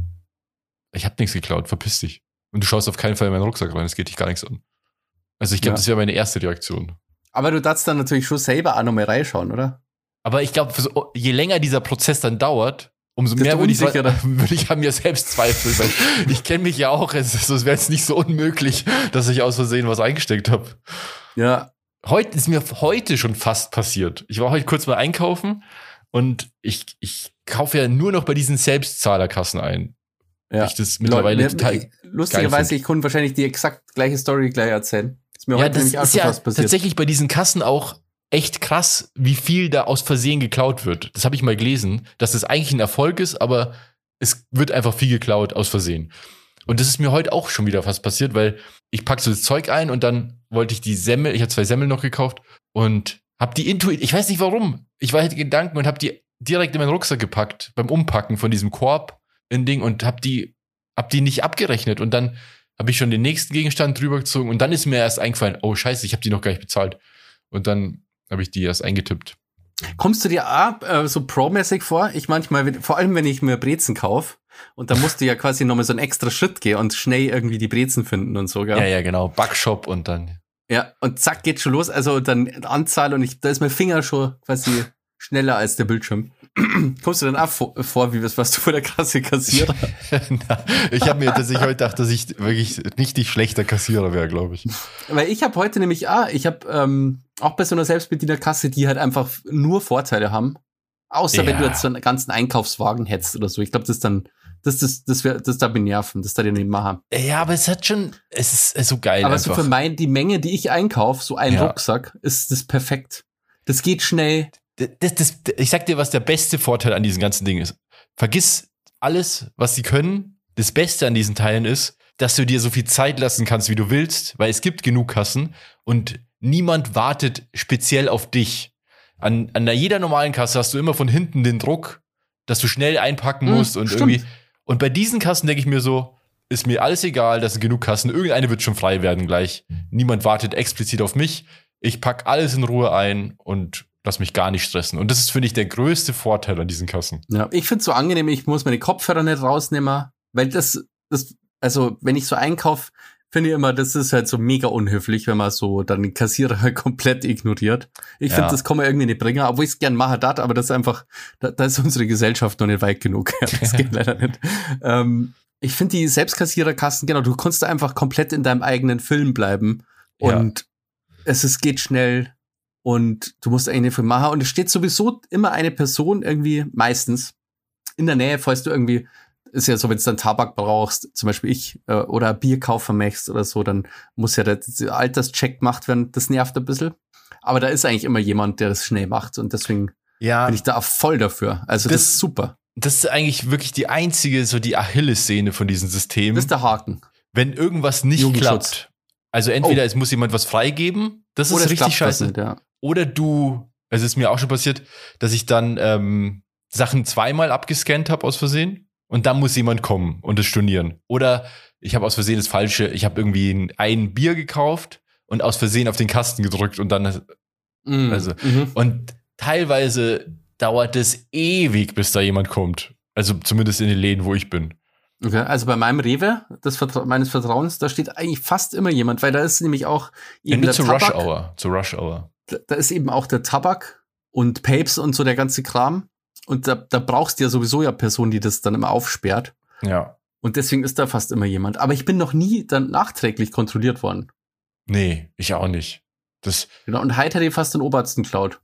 ich habe nichts geklaut, verpiss dich. Und du schaust auf keinen Fall in meinen Rucksack rein, das geht dich gar nichts an. Also ich glaube, ja. das wäre meine erste Reaktion. Aber du darfst dann natürlich schon selber auch nochmal reinschauen, oder? Aber ich glaube, so, je länger dieser Prozess dann dauert, umso das mehr würde ich, würde ich an mir selbst zweifeln, weil ich kenne mich ja auch, es wäre jetzt nicht so unmöglich, dass ich aus Versehen was eingesteckt habe. Ja. Heute ist mir heute schon fast passiert. Ich war heute kurz mal einkaufen und ich, ich kaufe ja nur noch bei diesen Selbstzahlerkassen ein. Ja. Ich das mittlerweile Leute, total lustigerweise, ich konnte wahrscheinlich die exakt gleiche Story gleich erzählen. Ist mir ja, heute das nämlich auch ist schon ja fast passiert. Tatsächlich bei diesen Kassen auch echt krass, wie viel da aus Versehen geklaut wird. Das habe ich mal gelesen, dass das eigentlich ein Erfolg ist, aber es wird einfach viel geklaut aus Versehen. Und das ist mir heute auch schon wieder fast passiert, weil ich packe so das Zeug ein und dann wollte ich die Semmel, ich habe zwei Semmeln noch gekauft und hab die Intuit, ich weiß nicht warum, ich war halt Gedanken und hab die direkt in meinen Rucksack gepackt, beim Umpacken von diesem Korb in Ding und hab die, hab die nicht abgerechnet und dann habe ich schon den nächsten Gegenstand drüber gezogen und dann ist mir erst eingefallen, oh scheiße, ich habe die noch gar nicht bezahlt. Und dann habe ich die erst eingetippt. Kommst du dir auch, äh, so pro-mäßig vor? Ich manchmal, vor allem wenn ich mir Brezen kaufe und dann musst du ja quasi nochmal so einen extra Schritt gehen und schnell irgendwie die Brezen finden und so, gell? Ja, ja, genau, Backshop und dann. Ja, und zack, geht schon los. Also dann Anzahl und ich, da ist mein Finger schon quasi schneller als der Bildschirm. Kommst du dann auch vor, vor wie was, was du vor der Kasse Kassierer? Na, ich habe mir tatsächlich heute gedacht, dass ich wirklich richtig schlechter Kassierer wäre, glaube ich. Weil ich habe heute nämlich auch, ich habe ähm, auch bei so einer Selbstbedienerkasse, die halt einfach nur Vorteile haben. Außer Ja. wenn du jetzt so einen ganzen Einkaufswagen hättest oder so. Ich glaube, das ist dann, das, das, das wäre, das da benerven, das da die nicht machen. Ja, aber es hat schon, es ist so geil Aber einfach. so für mein, die Menge, die ich einkaufe, so ein Ja. Rucksack, ist das perfekt. Das geht schnell. Das, das, ich sag dir, was der beste Vorteil an diesen ganzen Dingen ist. Vergiss alles, was sie können. Das Beste an diesen Teilen ist, dass du dir so viel Zeit lassen kannst, wie du willst, weil es gibt genug Kassen und niemand wartet speziell auf dich. An, an jeder normalen Kasse hast du immer von hinten den Druck, dass du schnell einpacken Hm, musst und stimmt. irgendwie. Und bei diesen Kassen denke ich mir so, ist mir alles egal, das sind genug Kassen. Irgendeine wird schon frei werden gleich. Niemand wartet explizit auf mich. Ich pack alles in Ruhe ein und lass mich gar nicht stressen. Und das ist, finde ich, der größte Vorteil an diesen Kassen. Ja, ich find's so angenehm, ich muss meine Kopfhörer nicht rausnehmen, weil das, das, also wenn ich so einkaufe, finde ich immer, das ist halt so mega unhöflich, wenn man so dann den Kassierer halt komplett ignoriert. Ich Ja. finde, das kann man irgendwie nicht bringen, obwohl ich es gern mache, dat, aber das ist einfach, da, da ist unsere Gesellschaft noch nicht weit genug. Das geht leider nicht. Ähm, ich finde die Selbstkassiererkassen, genau, du kannst da einfach komplett in deinem eigenen Film bleiben und es ist, geht schnell. Und du musst eigentlich nicht viel machen. Und es steht sowieso immer eine Person irgendwie, meistens, in der Nähe, falls du irgendwie, ist ja so, wenn du dann Tabak brauchst, zum Beispiel ich, äh, oder Bier kaufen möchtest oder so, dann muss ja der, der Alterscheck gemacht werden. Das nervt ein bisschen. Aber da ist eigentlich immer jemand, der das schnell macht. Und deswegen Ja, bin ich da voll dafür. Also das, Das- ist super. das ist eigentlich wirklich die einzige, so die Achillessehne von diesem System. Das ist der Haken. Wenn irgendwas nicht Jugendschutz. klappt. Also entweder Oh. es muss jemand was freigeben, das Oder ist es richtig klappt was scheiße. nicht, ja. Oder du, also es ist mir auch schon passiert, dass ich dann ähm, Sachen zweimal abgescannt habe aus Versehen und dann muss jemand kommen und es stornieren. Oder ich habe aus Versehen das Falsche, ich habe irgendwie ein, ein Bier gekauft und aus Versehen auf den Kasten gedrückt und dann, Mhm. Also- Mhm. und teilweise dauert es ewig, bis da jemand kommt. Also zumindest in den Läden, wo ich bin. Okay, also bei meinem Rewe, das Vertra- meines Vertrauens, da steht eigentlich fast immer jemand, weil da ist nämlich auch eben Ende der zur Tabak, Rush Hour, zur Rush Hour. da- da ist eben auch der Tabak und Papes und so der ganze Kram. Und da, da brauchst du ja sowieso ja Personen, die das dann immer aufsperrt. Ja. Und deswegen ist da fast immer jemand. Aber ich bin noch nie dann nachträglich kontrolliert worden. Nee, ich auch nicht. Das, Genau. Und heute hätte ich fast den Obersten geklaut.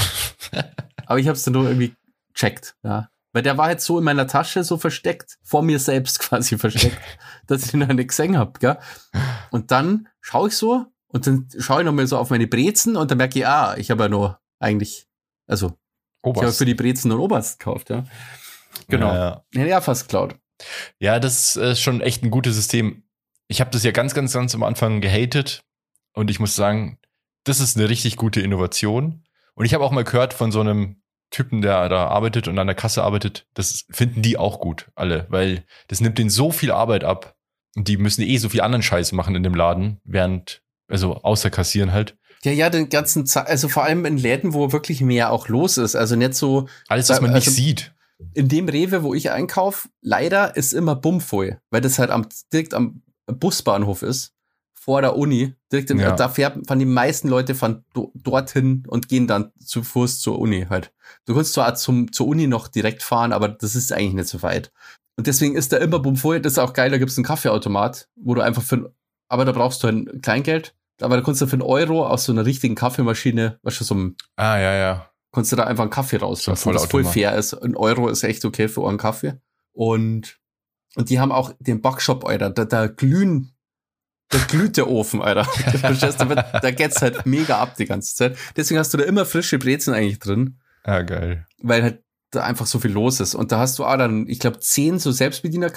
Aber ich habe es dann nur irgendwie checkt, ja. Weil der war jetzt so in meiner Tasche so versteckt, vor mir selbst quasi versteckt, dass ich ihn noch nicht gesehen hab, gell? Und dann schaue ich so und dann schaue ich nochmal so auf meine Brezen und dann merke ich, ah, ich habe ja nur eigentlich, also ich habe Oberst. für die Brezen nur einen Oberst gekauft, ja. Genau. Ja, Ja, ja fast geklaut. ja, das ist äh, schon echt ein gutes System. Ich habe das ja ganz, ganz, ganz am Anfang gehatet und ich muss sagen, das ist eine richtig gute Innovation. Und ich habe auch mal gehört von so einem Typen, der da arbeitet und an der Kasse arbeitet, das finden die auch gut, alle, weil das nimmt denen so viel Arbeit ab und die müssen eh so viel anderen Scheiß machen in dem Laden, während, also außer kassieren halt. Ja, ja, den ganzen Zeit, also vor allem in Läden, wo wirklich mehr auch los ist. Also nicht so, Alles, was man Also- nicht sieht. in dem Rewe, wo ich einkaufe, leider ist immer bummvoll, weil das halt am, direkt am Busbahnhof ist, vor der Uni. Direkt in, Ja. Da fährt, fahren die meisten Leute fahren do, dorthin und gehen dann zu Fuß zur Uni halt. Du kannst zwar zum, zur Uni noch direkt fahren, aber das ist eigentlich nicht so weit. Und deswegen ist da immer bummvoll. Das ist auch geil, da gibt's einen Kaffeeautomat, wo du einfach für, aber da brauchst du ein Kleingeld, aber da kannst du für einen Euro aus so einer richtigen Kaffeemaschine, weißt du, so einem Ah, ja, ja. kannst du da einfach einen Kaffee rauslassen, So ein was voll Vollautomat. fair ist. Ein Euro ist echt okay für einen Kaffee. Und, und die haben auch den Backshop, Alter. Da, da glühen, da glüht der Ofen, Alter. Verstehst du? Da, da geht's halt mega ab die ganze Zeit. Deswegen hast du da immer frische Brezen eigentlich drin, Ah, geil. weil halt da einfach so viel los ist. Und da hast du auch dann, ich glaube, zehn so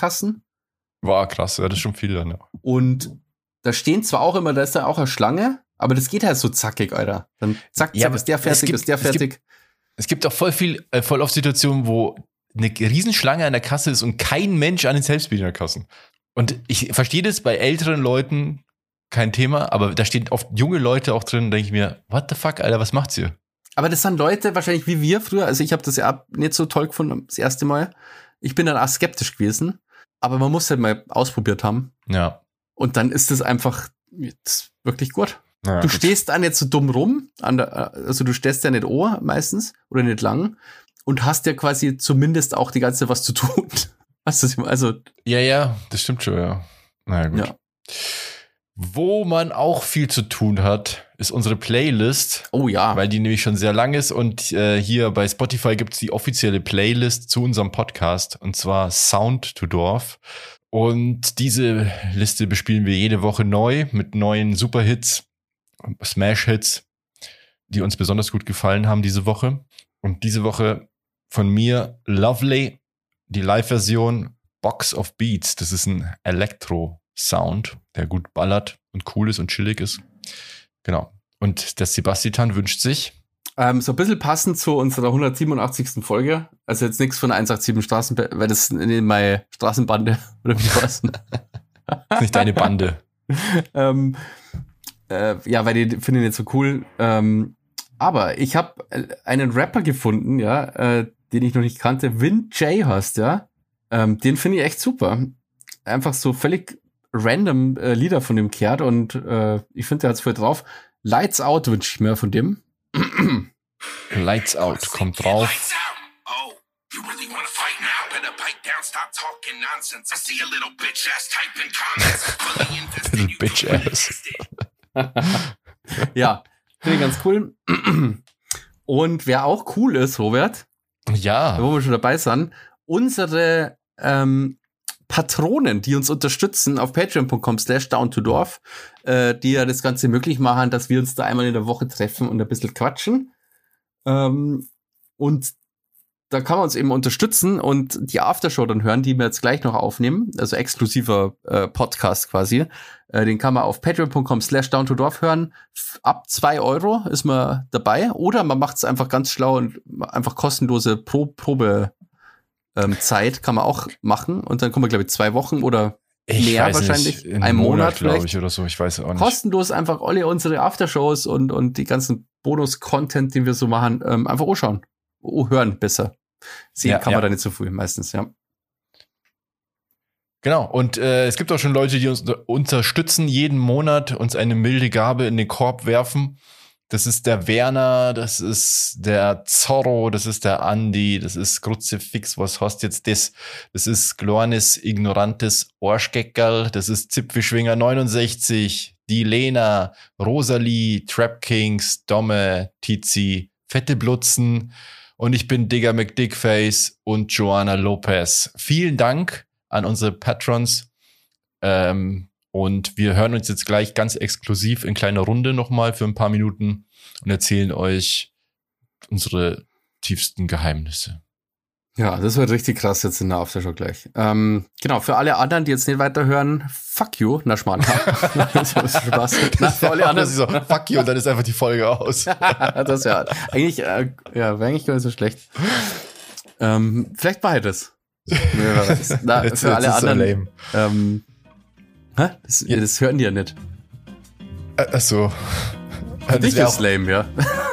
Selbstbedienerkassen. War krass, ja, das ist schon viel dann, ja. Und da stehen zwar auch immer, da ist da auch eine Schlange, Aber das geht halt so zackig, Alter. Dann zack, zack, Ja, aber ist der fertig, gibt- ist der es gibt- fertig. Es gibt auch voll viel, äh, voll oft Situationen, wo eine Riesenschlange an der Kasse ist und kein Mensch an den Selbstbedienerkassen. Und ich verstehe das bei älteren Leuten kein Thema, aber da stehen oft junge Leute auch drin, denke ich mir, what the fuck, Alter, was macht's hier? Aber das sind Leute wahrscheinlich wie wir früher. Also ich habe das ja nicht so toll gefunden das erste Mal. Ich bin dann auch skeptisch gewesen. Aber man muss halt mal ausprobiert haben. Ja. Und dann ist es einfach jetzt wirklich gut. ja Du gut. stehst da nicht so dumm rum. An der, also du stehst ja nicht ohr meistens oder nicht lang. Und hast ja quasi zumindest auch die ganze Zeit was zu tun. Weißt du, was ich meine? Also, Ja, ja, das stimmt schon, ja. Na gut. ja. Wo man auch viel zu tun hat, ist unsere Playlist, Oh ja. weil die nämlich schon sehr lang ist und äh, hier bei Spotify gibt's die offizielle Playlist zu unserem Podcast und zwar Sound to Dorf. Und diese Liste bespielen wir jede Woche neu mit neuen Superhits, Smash-Hits, die uns besonders gut gefallen haben diese Woche. Und diese Woche von mir Lovely, die Live-Version Box of Beats. Das ist ein Elektro-Sound, der gut ballert und cool ist und chillig ist. Genau. Und der Sebastian wünscht sich. Ähm, so ein bisschen passend zu unserer hundertsiebenundachtzigsten Folge. Also jetzt nichts von der hundertsiebenundachtzig Straßen, weil das in meine Straßenbande oder wie war's? Das ist nicht deine Bande. ähm, äh, ja, weil die finde ich nicht so cool. Ähm, aber ich habe einen Rapper gefunden, ja, äh, den ich noch nicht kannte. Vin J heißt, ja. Ähm, den finde ich echt super. Einfach so völlig random äh, Lieder von dem kehrt und äh, ich finde, der hat's voll drauf. Lights Out wünsche ich mir von dem. Lights Out kommt drauf. Lights out. Oh, you really wanna fight now? Better pipe down, stop talking nonsense. I see a little bitch ass typing comments. Fully invested, Little you bitch fully ass. invested. Ja, finde ich ganz cool. Und wer auch cool ist, Robert, Ja. wo wir schon dabei sind, unsere ähm, Patronen, die uns unterstützen auf patreon punkt com slash down to dorf, äh, die ja das Ganze möglich machen, dass wir uns da einmal in der Woche treffen und ein bisschen quatschen. Ähm, und da kann man uns eben unterstützen und die Aftershow dann hören, die wir jetzt gleich noch aufnehmen, also exklusiver äh, Podcast quasi. Äh, den kann man auf patreon punkt com slash down to dorf hören. F- Ab zwei Euro ist man dabei. Oder man macht es einfach ganz schlau und einfach kostenlose Pro- Probe ähm, Zeit kann man auch machen. Und dann kommen wir, glaube ich, zwei Wochen oder Ich mehr weiß wahrscheinlich. nicht, in Ein einem Monat, Monat, glaube vielleicht. ich, oder so. Ich weiß auch nicht. Kostenlos einfach alle unsere Aftershows und, und die ganzen Bonus-Content, den wir so machen, ähm, einfach anschauen. Oh, hören besser. Sehen Ja, kann ja. man da nicht so früh meistens, ja. Genau. Und äh, es gibt auch schon Leute, die uns unter- unterstützen, jeden Monat uns eine milde Gabe in den Korb werfen. Das ist der Werner, das ist der Zorro, das ist der Andi, das ist Kruzifix, was hast jetzt das? Das ist Glornis Ignorantes Arschgeckerl, das ist Zipfelschwinger neunundsechzig, die Lena, Rosalie, Trap Kings, Domme, Tizi, Fette Blutzen und ich bin Digger McDickface und Joanna Lopez. Vielen Dank an unsere Patrons. Ähm, und wir hören uns jetzt gleich ganz exklusiv in kleiner Runde nochmal für ein paar Minuten und erzählen euch unsere tiefsten Geheimnisse. Ja, das wird richtig krass jetzt in der Aftershow gleich. Ähm, genau, für alle anderen, die jetzt nicht weiterhören, fuck you, na Schmarrn. Das ist Spaß. Na, für alle anderen. Das ist so, fuck you, und dann ist einfach die Folge aus. Das ist ja eigentlich, äh, ja, wäre eigentlich gar nicht so schlecht. Ähm, vielleicht war das. Na, Jetzt- für alle jetzt ist er anderen. lame. Ähm, hä? Das, Ja. das hören die ja nicht. Ä- Ach so. Für dich Das wär ist lame, ja.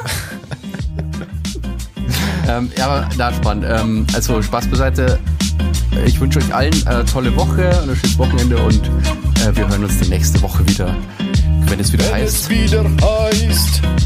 ähm, ja, aber na, spannend. Ähm, also Spaß beiseite. Ich wünsche euch allen eine tolle Woche und ein schönes Wochenende und äh, wir hören uns die nächste Woche wieder, wenn es wieder Wenn heißt. es wieder heißt.